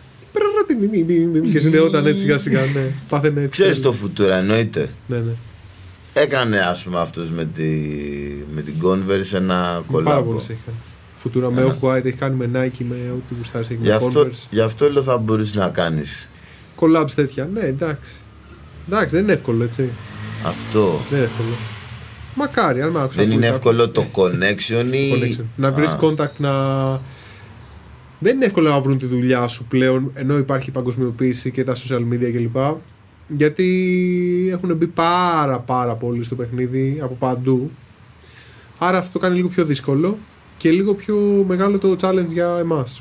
Και συνδεόταν έτσι σιγά σιγά. Ναι. Πάθαινε έτσι. Ξέρεις το Futura, εννοείται. Ναι, ναι. Έκανε ας πούμε αυτός με, τη, με την Converse ένα Πάρα κολλάμπο. πολλές έχει κάνει. Φουτούρα με Off-White έχει κάνει με Nike, με ό,τι γουστάρεις έχει Γι' με αυτό, Converse. γι' αυτό λέω θα μπορείς να κάνεις Collabs τέτοια. Ναι, εντάξει. Εντάξει, δεν είναι εύκολο έτσι. αυτό. Δεν είναι εύκολο. Μακάρι, αν με άκουσα. Δεν είναι εύκολο το connection ή... Connection. Να βρεις Α, contact να... Δεν είναι εύκολο να βρουν τη δουλειά σου πλέον, ενώ υπάρχει η παγκοσμιοποίηση και τα social media κλπ. Γιατί έχουν μπει πάρα πάρα πολύ στο παιχνίδι από παντού. Άρα αυτό το κάνει λίγο πιο δύσκολο και λίγο πιο μεγάλο το challenge για εμάς.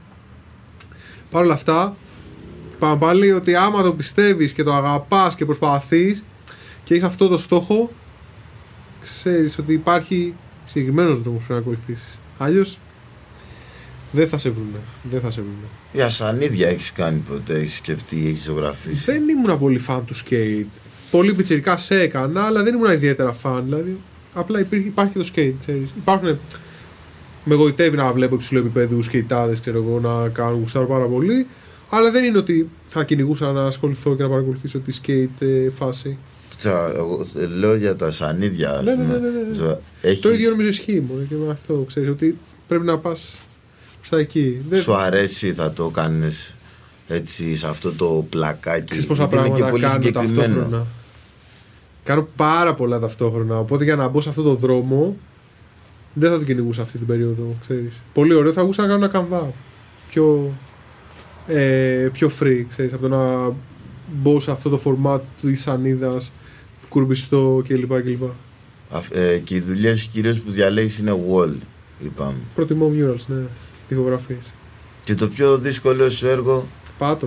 Παρ' όλα αυτά, πάμε πάλι ότι άμα το πιστεύεις και το αγαπάς και προσπαθείς και έχεις αυτό το στόχο, ξέρεις ότι υπάρχει συγκεκριμένος δρόμος που πρέπει να ακολουθήσεις. Αλλιώς δεν θα σε βρουνε. Δεν θα σε βρουνε. Για σανίδια έχεις κάνει ποτέ, έχεις σκεφτεί, έχεις ζωγραφίσει. Δεν ήμουν πολύ φαν του skate. Πολύ πιτσιρικά σε έκανα, αλλά δεν ήμουν ιδιαίτερα φαν. Δηλαδή, απλά υπήρχε, υπάρχει το skate, ξέρεις. Υπάρχουν. Με γοητεύει να βλέπω υψηλού επίπεδου σκεϊτάδες, ξέρω εγώ, να κάνουν γουστάρω πάρα πολύ. Αλλά δεν είναι ότι θα κυνηγούσα να ασχοληθώ και να παρακολουθήσω τη skate ε, φάση. Τσα, εγώ λέω για τα σανίδια. ας Ναι, ναι, πούμε. ναι, ναι, ναι. Ζω- Έχεις... Το ίδιο νομίζω ισχύει μόνο και με αυτό. Ξέρεις ότι πρέπει να πας στα εκεί. Δεν... Σου αρέσει, θα το κάνεις έτσι σε αυτό το πλακάκι. Ξέρεις πόσα γιατί είναι πράγματα και πολύ κάνω συγκεκριμένο. ταυτόχρονα. Κάνω πάρα πολλά ταυτόχρονα. Οπότε για να μπω σε αυτό το δρόμο δεν θα το κυνηγούσα αυτή την περίοδο. Ξέρεις. Πολύ ωραίο. Θα γούσα να κάνω ένα καμβά. Πιο, ε, πιο free, ξέρεις, από το να μπω σε αυτό το format της σανίδας, κουρμπιστό κλπ. κλπ. Αφ- ε, και οι δουλειές κυρίως που διαλέγεις είναι wall, είπαμε. Προτιμώ murals, ναι. Τοιχογραφίες. Και το πιο δύσκολο σου έργο, Πάτωμα.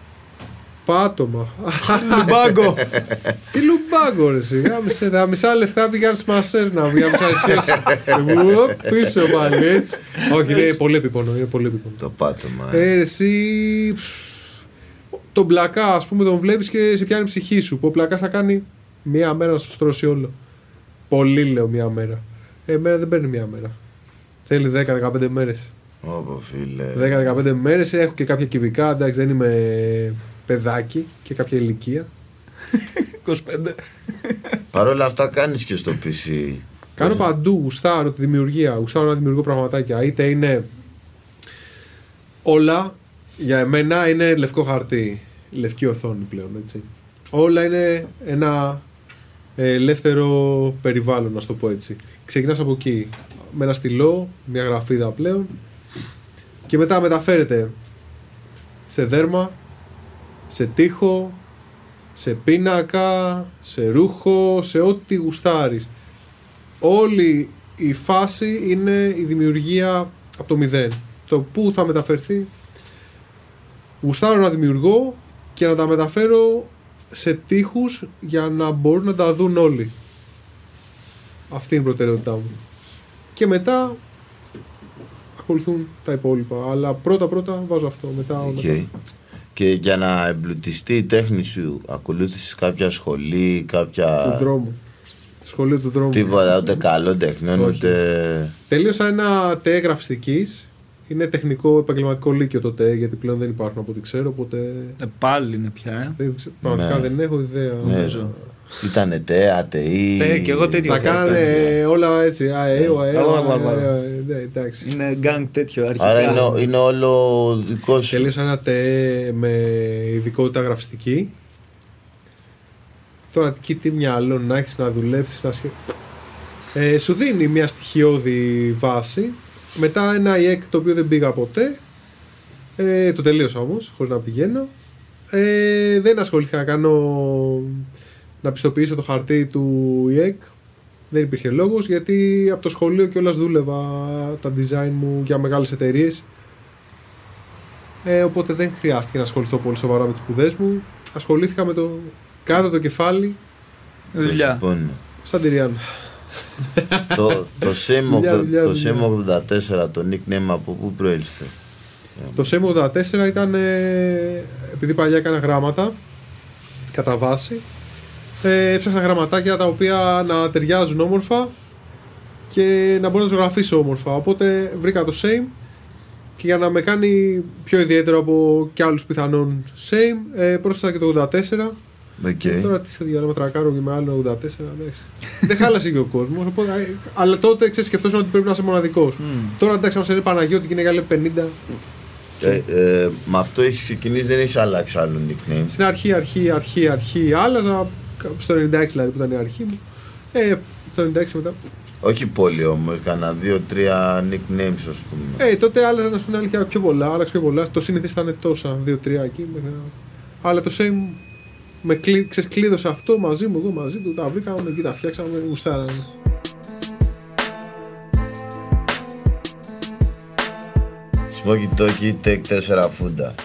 Πάτωμα. Λουμπάγκο. Τι λουμπάγκο ρε εσύ. Γάμισε, τα μισά λεφτά πήγαν σπασέρ να μου για μισά σχέση. Ουπ, πίσω πάλι έτσι. Όχι, είναι πολύ επίπονο. Είναι πολύ επίπονο. το πάτωμα. ε. Ε, εσύ τον πλακά, ας πούμε, τον βλέπεις και σε πιάνει η ψυχή σου. Που ο πλακάς θα κάνει μία μέρα να σου στρώσει όλο. Πολύ λέω μία μέρα. Ε, μέρα δεν παίρνει μία μέρα. Θέλει δέκα με δεκαπέντε μέρες. Όπο φίλε. δέκα με δεκαπέντε μέρες, έχω και κάποια κυβικά. Εντάξει, δεν είμαι παιδάκι και κάποια ηλικία. είκοσι πέντε. Παρ' όλα αυτά κάνεις και στο πι σι. Κάνω παντού, γουστάρω τη δημιουργία, γουστάρω να δημιουργώ πραγματάκια. Είτε είναι όλα, για εμένα είναι λευκό χαρτί, λευκή οθόνη πλέον, έτσι. Όλα είναι ένα ελεύθερο περιβάλλον, να το πω έτσι. Ξεκινάς από εκεί, με ένα στυλό, μια γραφίδα πλέον και μετά μεταφέρεται σε δέρμα, σε τοίχο, σε πίνακα, σε ρούχο, σε ό,τι γουστάρεις. Όλη η φάση είναι η δημιουργία από το μηδέν. Το που θα μεταφερθεί Γουστάρω να δημιουργώ και να τα μεταφέρω σε τοίχους για να μπορούν να τα δουν όλοι. Αυτή είναι η προτεραιότητά μου. Και μετά ακολουθούν τα υπόλοιπα. Αλλά πρώτα πρώτα βάζω αυτό. Μετά, Okay. μετά. Και για να εμπλουτιστεί η τέχνη σου, ακολούθησες κάποια σχολή, κάποια. Του δρόμου. Σχολείο του δρόμου. Τίποτα, ούτε καλό τεχνών, Όχι. ούτε. Τελείωσα ένα ΤΕ γραφιστικής. Είναι τεχνικό επαγγελματικό λύκειο το ΤΕ, γιατί πλέον δεν υπάρχουν από ό,τι ξέρω. Οπότε. Ε, πάλι είναι πια, ε. Δεν ξέρω, πραγματικά Ναι. δεν έχω ιδέα. Ναι, ήτανε ΤΕ, ΑΤΕΗ. ΤΕ, και εγώ τέτοιο. Τα κάνανε όλα έτσι. ΑΕ, ΟΑΕ. Όλα, όλα, όλα. Εντάξει. Είναι γκάνγκ τέτοιο αρχικά. Άρα είναι, είναι όλο δικό σου. Τελείωσα ένα ΤΕ με ειδικότητα γραφιστική. Τώρα τι, τι μυαλό να έχεις να δουλέψεις, να σχε... ε, σου δίνει μια στοιχειώδη βάση. Μετά ένα ι εκ το οποίο δεν πήγα ποτέ. Ε, το τελείωσα όμως, χωρίς να πηγαίνω. Ε, δεν ασχολήθηκα να κάνω να πιστοποιήσω το χαρτί του ι εκ. Δεν υπήρχε λόγος, γιατί από το σχολείο κιόλας δούλευα τα design μου για μεγάλες εταιρείες. Ε, οπότε δεν χρειάστηκε να ασχοληθώ πολύ σοβαρά με τις σπουδές μου. Ασχολήθηκα με το κάτω το κεφάλι Δουλειά. Λοιπόν, σαν τη Ριάννα. το, το ΣΕΜ Δουλειά, δουλειά, το δουλειά. ΣΕΜ ογδόντα τέσσερα, το nickname από πού προήλθε? Το ΣΕΜ ογδόντα τέσσερα ήταν, ε, επειδή παλιά έκανα γράμματα κατά βάση, ε, έψαχνα γραμματάκια τα οποία να ταιριάζουν όμορφα και να μπορώ να ζωγραφίσω όμορφα. Οπότε βρήκα το same και για να με κάνει πιο ιδιαίτερο από κι άλλους πιθανόν same, ε, πρόσθεσα και το ογδόντα τέσσερα. Okay. Τώρα τι σε διάλογο να τρακάρω και με άλλο ογδόντα τέσσερα, εντάξει. Δεν χάλασε και ο κόσμος, οπότε, αλλά τότε ξέρεις, σκεφτόσουν ότι πρέπει να είσαι μοναδικός. Mm. Τώρα εντάξει, μας είναι Παναγιώτη και είναι για πενήντα. Ε, ε, με αυτό έχει ξεκινήσει, δεν έχει αλλάξει άλλο nickname. Στην αρχή, αρχή, αρχή, αρχή, άλλαζα στο ενενήντα έξι δηλαδή που ήταν η αρχή μου. Ε, το ενενήντα έξι μετά. Όχι πολύ όμως, κανένα δύο-τρία nicknames ας πούμε. Ε, τότε άλλαζα να σου είναι αλήθεια πιο πολλά, άλλαξε πιο πολλά. Το σύνηθες ήταν τόσα, δύο-τρία εκεί. μέχρι να- Αλλά το same με κλει... ξεσκλείδωσε αυτό μαζί μου, εγώ μαζί του, τα βρήκαμε, εκεί τα φτιάξαμε, γουστάραμε. Smoky Toki, Tech τέσσερα φούντα.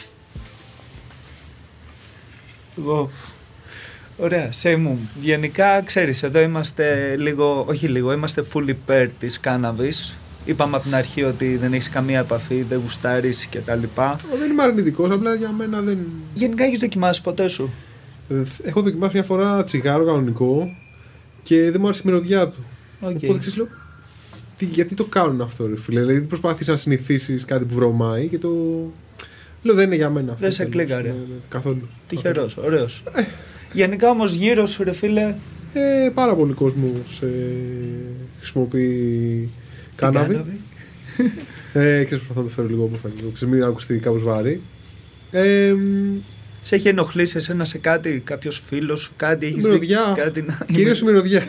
Εγώ. Ωραία, Σέιμου. Γενικά, ξέρεις, εδώ είμαστε λίγο, όχι λίγο, είμαστε full υπέρ της cannabis. Είπαμε από την αρχή ότι δεν έχεις καμία επαφή, δεν γουστάρεις κτλ. Δεν είμαι αρνητικός, απλά για μένα δεν. Γενικά έχεις δοκιμάσει ποτέ σου? Ε, Έχω δοκιμάσει μια φορά τσιγάρο κανονικό και δεν μου άρεσε η μυρωδιά του. Okay. Οπότε ξέρεις, λέω, τι, γιατί το κάνουν αυτό, ρε φίλε. Δηλαδή προσπαθείς να συνηθίσεις κάτι που βρωμάει και το. Λέω δεν είναι για μένα αυτό. Δεν σε τέλος. κλίκαρε. Ναι, ναι, καθόλου. Τυχερός, ωραίος. Γενικά όμως γύρω σου, ρε φίλε, Ε, πάρα πολλοί κόσμος ε, χρησιμοποιεί κάναβη. Ε, ξέρεις, προσπαθώ να το φέρω λίγο όμορφα, λίγο. Ξέρεις, μην ακουστεί κάπως βάρη. Ε, μ, σε έχει ενοχλήσει εσένα σε κάτι, κάποιος φίλος σου, κάτι, έχεις Μυρωδιά. δει κάτι να... Κυρίως η μυρωδιά.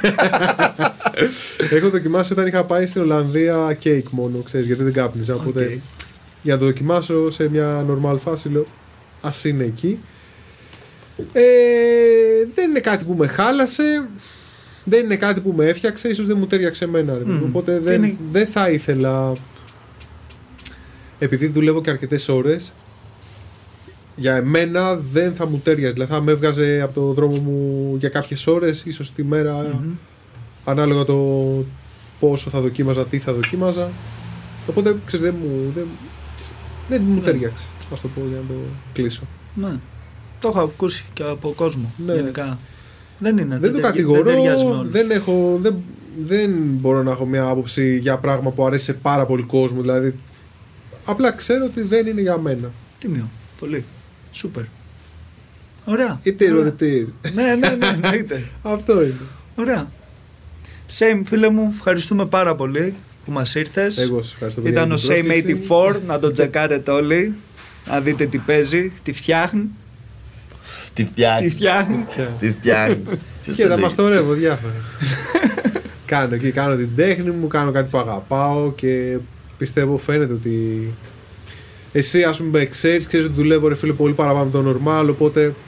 Έχω δοκιμάσει όταν είχα πάει στην Ολλανδία κέικ μόνο, ξέρεις, γιατί δεν κάπνιζα. Οπότε Okay. για να το δοκιμάσω σε μια normal φάση λέω ας είναι εκεί. Ε, δεν είναι κάτι που με χάλασε, δεν είναι κάτι που με έφτιαξε, ίσως δεν μου τέριαξε εμένα. ρε. Mm. Οπότε δεν, Είναι- δεν θα ήθελα, επειδή δουλεύω και αρκετές ώρες, για εμένα δεν θα μου τέριαζε. Δηλαδή θα με έβγαζε από το δρόμο μου για κάποιες ώρες, ίσως τη μέρα, Μμμ. ανάλογα το πόσο θα δοκίμαζα, τι θα δοκίμαζα. Οπότε ξέρεις, δεν μου, δεν, δεν μου Ναι. τέριαξε, ας το πω για να το κλείσω. Ναι. Το έχω ακούσει και από κόσμο. Ναι. Γενικά. Δεν είναι. Δεν το τερι- κατηγορώ, δεν ταιριάζει με όλους. δεν, έχω, δεν, δεν μπορώ να έχω μια άποψη για πράγμα που αρέσει σε πάρα πολύ κόσμο. Δηλαδή, απλά ξέρω ότι δεν είναι για μένα. Τίμιο. Πολύ. Σούπερ. Ωραία. Είτε Ωραία. ρωτητής. Ναι, ναι, ναι, εννοείται. Αυτό είναι. Ωραία. Same, φίλε μου, ευχαριστούμε πάρα πολύ που μας ήρθες. Εγώ σας ευχαριστώ πολύ Ήταν για ο την Same πρόσκληση. ογδόντα τέσσερα, να τον τσεκάρετε όλοι. Να δείτε τι παίζει, τι φτιάχνει. Τι Τι φτιάχνεις, φτιάχνει. τι φτιάχνεις. Ποιος Και το θα λέει? μαστορεύω διάφορα. κάνω εκεί, κάνω την τέχνη μου, κάνω κάτι που αγαπάω και πιστεύω φαίνεται ότι εσύ ας πούμε ξέρεις, ξέρεις ότι δουλεύω ρε φίλε πολύ παραπάνω από το normal, οπότε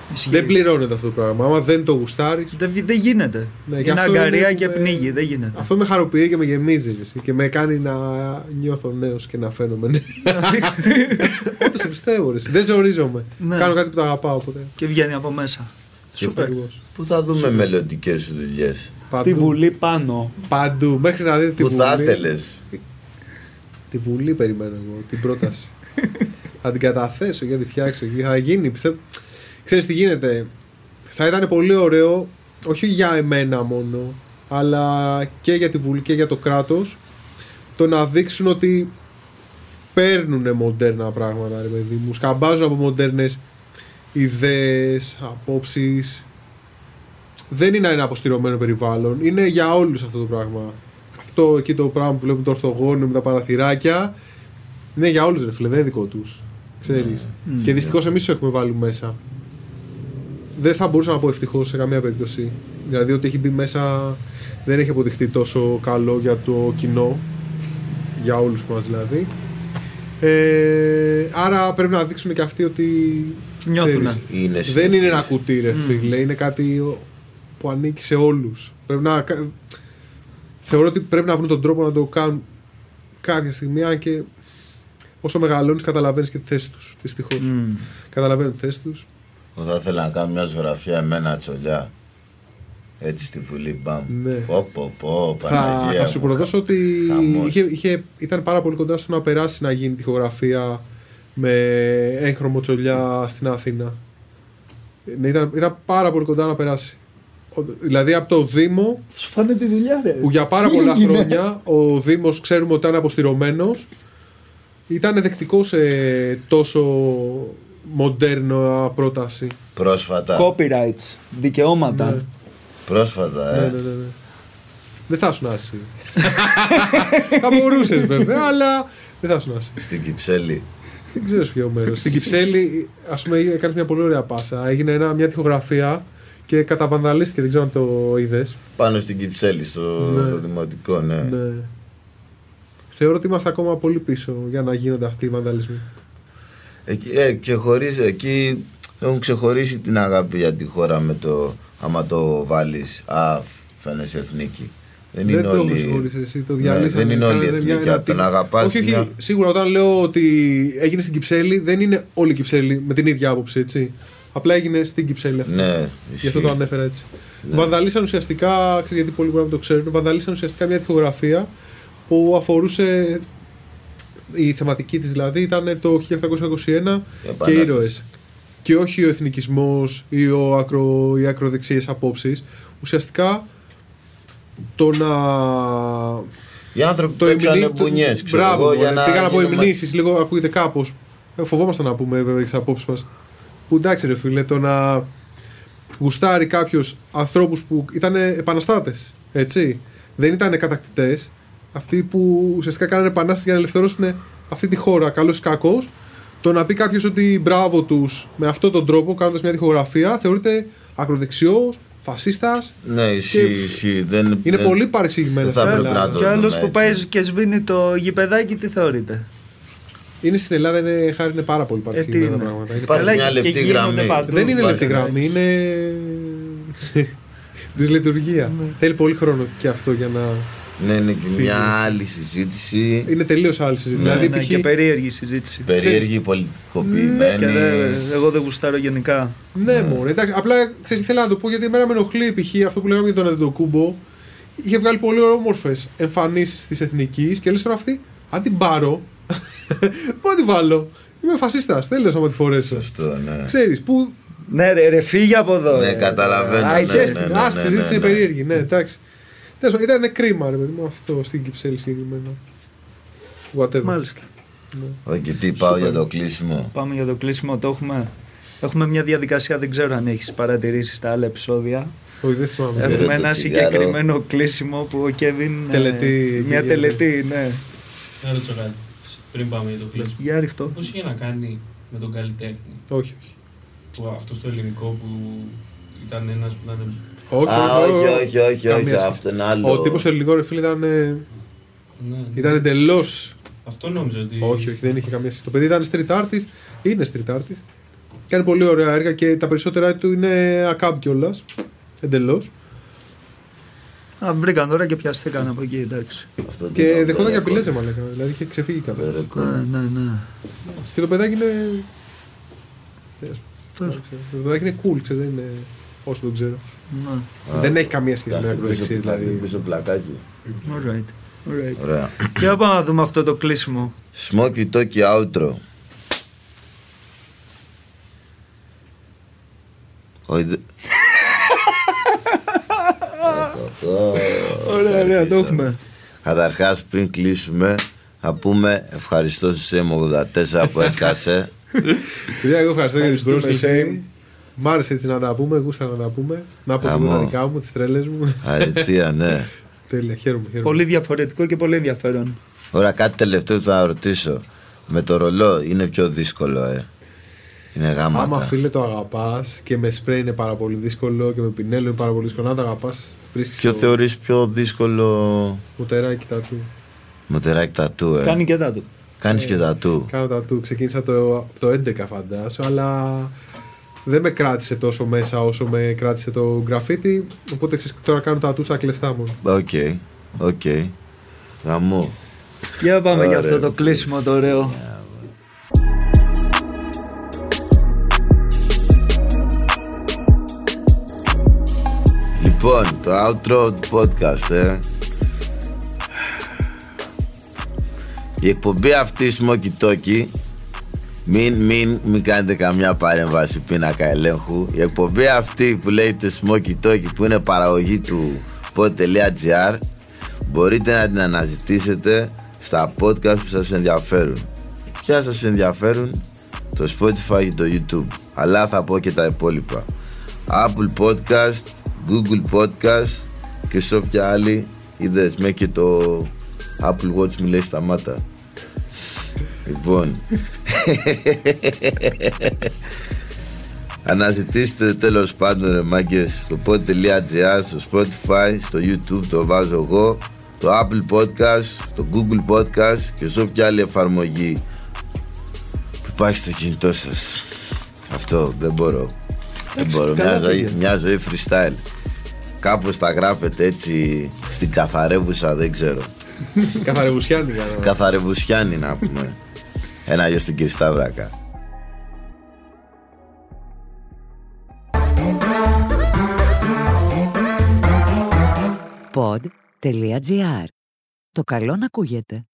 Ισχύει. Δεν πληρώνεται αυτό το πράγμα. Άμα δεν το γουστάρεις. Δεν, δεν γίνεται. Ναι, και είναι αυτό αγκαρία είναι και που με- πνίγει. Δεν γίνεται. Αυτό με χαροποιεί και με γεμίζει εσύ, και με κάνει να νιώθω νέος και να φαίνομαι νέος. Όντως το πιστεύω. Ρε. Δεν ζορίζομαι. Ναι. Κάνω κάτι που το αγαπάω ποτέ. Και βγαίνει από μέσα. Σούπερ. Ακριβώς. Πού θα δούμε μελλοντικές σου δουλειές? Στη Παντού. Βουλή πάνω. Παντού. Μέχρι να δείτε τη Πού Βουλή. θα ήθελες? Τη Βουλή περιμένω εγώ, την πρόταση. Θα την καταθέσω για να τη φτιάξω. Και θα γίνει. Πιστεύω. Ξέρεις τι γίνεται. Θα ήταν πολύ ωραίο, όχι για εμένα μόνο, αλλά και για τη Βουλή και για το κράτος, το να δείξουν ότι παίρνουν μοντέρνα πράγματα, ρε παιδί μου. Σκαμπάζουν από μοντέρνες ιδέες, απόψεις. Δεν είναι ένα αποστηρωμένο περιβάλλον. Είναι για όλους αυτό το πράγμα. Αυτό εκεί το πράγμα που βλέπουμε το ορθογώνιο με τα παραθυράκια είναι για όλους, ρε φίλε, δεν είναι δικό τους. Ξέρεις. Mm. Και δυστυχώς εμείς τους έχουμε βάλει μέσα. Δεν θα μπορούσα να πω ευτυχώς σε καμία περίπτωση. Δηλαδή ότι έχει μπει μέσα δεν έχει αποδειχτεί τόσο καλό για το κοινό. Για όλους μας δηλαδή. Ε, άρα πρέπει να δείξουν και αυτοί ότι Νιώθουνε. Είναι δεν είναι ένα κουτί, ρε Mm. φίλε. Είναι κάτι που ανήκει σε όλους. Πρέπει να... Θεωρώ ότι πρέπει να βρουν τον τρόπο να το κάνουν κάποια στιγμή, αν και όσο μεγαλώνεις καταλαβαίνεις και τη θέση τους. Δυστυχώς. Mm. Καταλαβαίνουν τη θέση τους. Εγώ θα ήθελα να κάνω μια ζωγραφία με ένα τσολιά. Έτσι στη Βουλή, μπαμ. Ναι. Πω, πω, πω, Θα, Παναγία θα σου μου. προδώσω ότι Χαμός. είχε, είχε, ήταν πάρα πολύ κοντά στο να περάσει να γίνει τοιχογραφία με έγχρωμο τσολιά στην Αθήνα. Ναι, ήταν, ήταν πάρα πολύ κοντά να περάσει. Ο- Δηλαδή από το Δήμο, Σου φάνε τη δουλειά, ρε. που για πάρα πολλά χρόνια ο Δήμος ξέρουμε ότι ήταν αποστηρωμένος, ήταν δεκτικό σε τόσο μοντέρνα πρόταση. Πρόσφατα. Copyrights. Δικαιώματα. Ναι. Πρόσφατα, Ναι, ε. ναι, ναι, ναι. Δεν θα ήσουν άσυ. Θα μπορούσες βέβαια, αλλά δεν θα ήσουν άσυ. Στην Κυψέλη. Δεν ξέρω σε ποιο μέρος. Στην Κυψέλη, ας πούμε, έκανε μια πολύ ωραία πάσα. Έγινε ένα, μια τοιχογραφία και καταβανδαλίστηκε, δεν ξέρω αν το είδες. Πάνω στην Κυψέλη, στο, Ναι. στο δημοτικό, ναι. Ναι. Θεωρώ ότι είμαστε ακόμα πολύ πίσω για να γίνονται αυτοί οι βανδαλισμοί. Εκεί, ε, και χωρίς, εκεί έχουν ξεχωρίσει την αγάπη για τη χώρα με το άμα το βάλεις, α, φαίνεσαι εθνική. Δεν είναι Δεν το όλοι. έχω συγχωρήσει εσύ, το Ναι, διαλύσανε. δεν είναι όλοι κάνανε μια- εθνικοί. ένα Από το να τύπο. αγαπάς Όχι, όχι. μια- Σίγουρα όταν λέω ότι έγινε στην Κυψέλη, δεν είναι όλη η Κυψέλη με την ίδια άποψη, έτσι. Απλά έγινε στην Κυψέλη αυτό. Ναι, Γι' αυτό ισχύει. το ανέφερα έτσι. Ναι. Βανδαλίσαν ουσιαστικά, ξέρεις γιατί πολλοί μπορεί να το ξέρουν, βανδαλίσαν ουσιαστικά μια τοιχογραφία που αφορούσε. Η θεματική της δηλαδή ήταν το χίλια επτακόσια είκοσι ένα Η και Επανάσταση. ήρωες. Και όχι ο εθνικισμός ή ο ακρο, οι ακροδεξιές απόψεις. Ουσιαστικά το να. Οι άνθρωποι Το παίξανε υμνή- το- μπουνιές, ξέρω Μπράβο, εγώ, για μωρέ, να πήγαν από γίνουμε- υμνήσεις, λίγο ακούγεται κάπως. Ε, Φοβόμαστε να πούμε βέβαια τις απόψεις μας. Που εντάξει ρε φίλε, το να γουστάρει κάποιος ανθρώπους που ήταν επαναστάτες, έτσι. Δεν ήταν κατακτητές. Αυτοί που ουσιαστικά κάνανε επανάσταση για να ελευθερώσουν αυτή τη χώρα, καλός ή κακός. Το να πει κάποιος ότι μπράβο τους με αυτόν τον τρόπο, κάνοντας μια τοιχογραφία, θεωρείται ακροδεξιός, φασίστας. Ναι, ισχύει, Και- ισχύει. Δεν, Είναι δεν- πολύ παρεξηγημένα δεν θα στην έπρεπε Ελλάδα. να το Και άλλο δούμε που έτσι. πάει και σβήνει το γηπεδάκι, τι θεωρείται. Είναι στην Ελλάδα, είναι, χάρη είναι πάρα πολύ Ε, τι παρεξηγημένα είναι. πράγματα. Είναι Υπάρχει Καλά, μια και λεπτή γίνονται γραμμή. παντού. Δεν είναι Υπάρχει. λεπτή γραμμή, είναι. δυσλειτουργία. Θέλει πολύ χρόνο και αυτό για να. Ναι, είναι και Φύγεις. μια άλλη συζήτηση. Είναι τελείως άλλη συζήτηση. Ναι, δηλαδή, Ναι, π.χ. και περίεργη συζήτηση. Περίεργη, Και πολιτικοποιημένη. δεν- εγώ δεν γουστάρω γενικά. Ναι, μωρέ. Εντάξει, απλά ξέρεις, ήθελα να το πω γιατί εμένα με ενοχλεί π.χ. αυτό που λέγαμε για τον Αντετοκούμπο. Είχε βγάλει πολύ όμορφες εμφανίσεις της εθνικής και λες τώρα αυτή, αν την πάρω, πού να την βάλω. Είμαι φασίστας, δεν λέω να τη φορέσω. Σωστό, ναι. Ξέρεις, που. Ναι, ρε, ρε φύγε από εδώ. Ναι, ρε. καταλαβαίνω, Άι, ναι, χες ναι, την. ναι. Α, στη συζήτηση είναι ναι. περίεργη, ναι, εντάξει. Τέλος πάντων, ήταν κρίμα, ρε παιδί μου, αυτό στην Κυψέλη συγκεκριμένα. Whatever. Μάλιστα. Ω, και τι πάω Super. για το κλείσιμο. Πάμε για το κλείσιμο. Το έχουμε. Έχουμε μια διαδικασία, δεν ξέρω αν έχεις παρατηρήσει στα άλλα επεισόδια. Όχι, δεν θυμάμαι. Έχουμε Έχουμε το ένα τσιγάρο. συγκεκριμένο κλείσιμο που ο Κέβιν. ε, Τελετή, Μια και- τελετή, ναι. Να ρωτήσω κάτι. Πριν πάμε για το κλείσιμο. Για ρίχτω. Πώς είχε να κάνει με τον καλλιτέχνη, Όχι, όχι. που αυτό στο ελληνικό που ήταν ένας που ήταν. Όχι, Α, όχι, όχι, όχι, καμία όχι, σχέση. αυτό είναι άλλο. Ο τύπος στο ελληνικό ρε φίλε ήταν, ε, Ναι, ναι. ήταν εντελώς. Αυτό νόμιζα ότι. Όχι, όχι, δεν είχε καμία σχέση. Το παιδί ήταν street artist, είναι street artist. Κάνει πολύ ωραία έργα και τα περισσότερα του είναι ακάμπ κιόλας. Εντελώς. Α, βρήκαν τώρα και πιαστήκαν από εκεί, εντάξει. Αυτό Και είναι δεχόταν και ρεκόρ. απειλές, μάλλον. Δηλαδή είχε ξεφύγει κάθε. Ρεκόρ. Ναι, ναι, ναι. Και το παιδάκι είναι. Πώς? Το παιδάκι είναι cool, ξέρετε, δεν είναι. Όσο το ξέρω. Ναι. Δεν έχει καμία σχέση με Κάθε ακροδεξίες, πίσω- δηλαδή. Πίσω πλακάκι. Alright. Alright. Ωραία. Για πάμε να δούμε αυτό το κλείσιμο. Smoky Talky Outro. Όχι, δε- Ωραία, ωραία, το έχουμε. Καταρχάς, πριν κλείσουμε, θα πούμε ευχαριστώ στους εμ ογδόντα τέσσερα που έσκασε. Παιδιά, εγώ ευχαριστώ για την Ευχαριστούμε, πρόσκληση. Μ' άρεσε έτσι να τα πούμε, γούστα να τα πούμε. Να πω Γαμό. τα δικά μου, τις τρέλες μου. Αρετία, ναι. Τέλεια, χαίρομαι. χαίρομαι. Πολύ διαφορετικό και πολύ ενδιαφέρον. Ωραία, κάτι τελευταίο που θα ρωτήσω. Με το ρολό είναι πιο δύσκολο, ε. Είναι Άμα γάματα. φίλε το αγαπάς και με σπρέι είναι πάρα πολύ δύσκολο και με πινέλο είναι πάρα πολύ δύσκολο να το αγαπάς. Βρίσκεις Ποιο το θεωρείς πιο δύσκολο μουτεράκι τατού. μοτεράκι τατού, ε. Κάνει και τα του. Κάνεις και τατού. Κάνω τατού. Ξεκίνησα το, το έντεκα φαντάσου, αλλά δεν με κράτησε τόσο μέσα όσο με κράτησε το γραφίτι. Οπότε ξέρεις, τώρα κάνω τατού στα κλεφτά μου. Οκ, οκ. Γαμό. Για πάμε για Ωραία, αυτό το ρε, κλείσιμο το ωραίο. Λοιπόν, το outro του podcast, ε. Η εκπομπή αυτή Smoky Talky, μην, μην, μην κάνετε καμιά παρέμβαση πίνακα ελέγχου. Η εκπομπή αυτή που λέγεται Smoky Talky, που είναι παραγωγή του pod.gr, μπορείτε να την αναζητήσετε στα podcast που σας ενδιαφέρουν. Ποια σας ενδιαφέρουν? Το Spotify και το YouTube. Αλλά θα πω και τα υπόλοιπα. Apple Podcast, Google Podcast και σε όποια άλλη. Είδες, με και το Apple Watch μου λέει σταμάτα. Λοιπόν, αναζητήστε τέλος πάντων, ρε μάγκες, στο pod.gr, στο Spotify, στο YouTube το βάζω εγώ, το Apple Podcast, το Google Podcast και σε όποια άλλη εφαρμογή που υπάρχει στο κινητό σας. Αυτό δεν μπορώ. Δεν μπορώ. Μια ζωή, μια ζωή freestyle. Κάπως τα γράφετε έτσι στην καθαρεύουσα, δεν ξέρω. Καθαρεβουσιάνη. για να- Καθαρευουσιάνη να πούμε. Ένα γιο στην Κριστάβρακα. pod.gr. Το καλό να ακούγεται.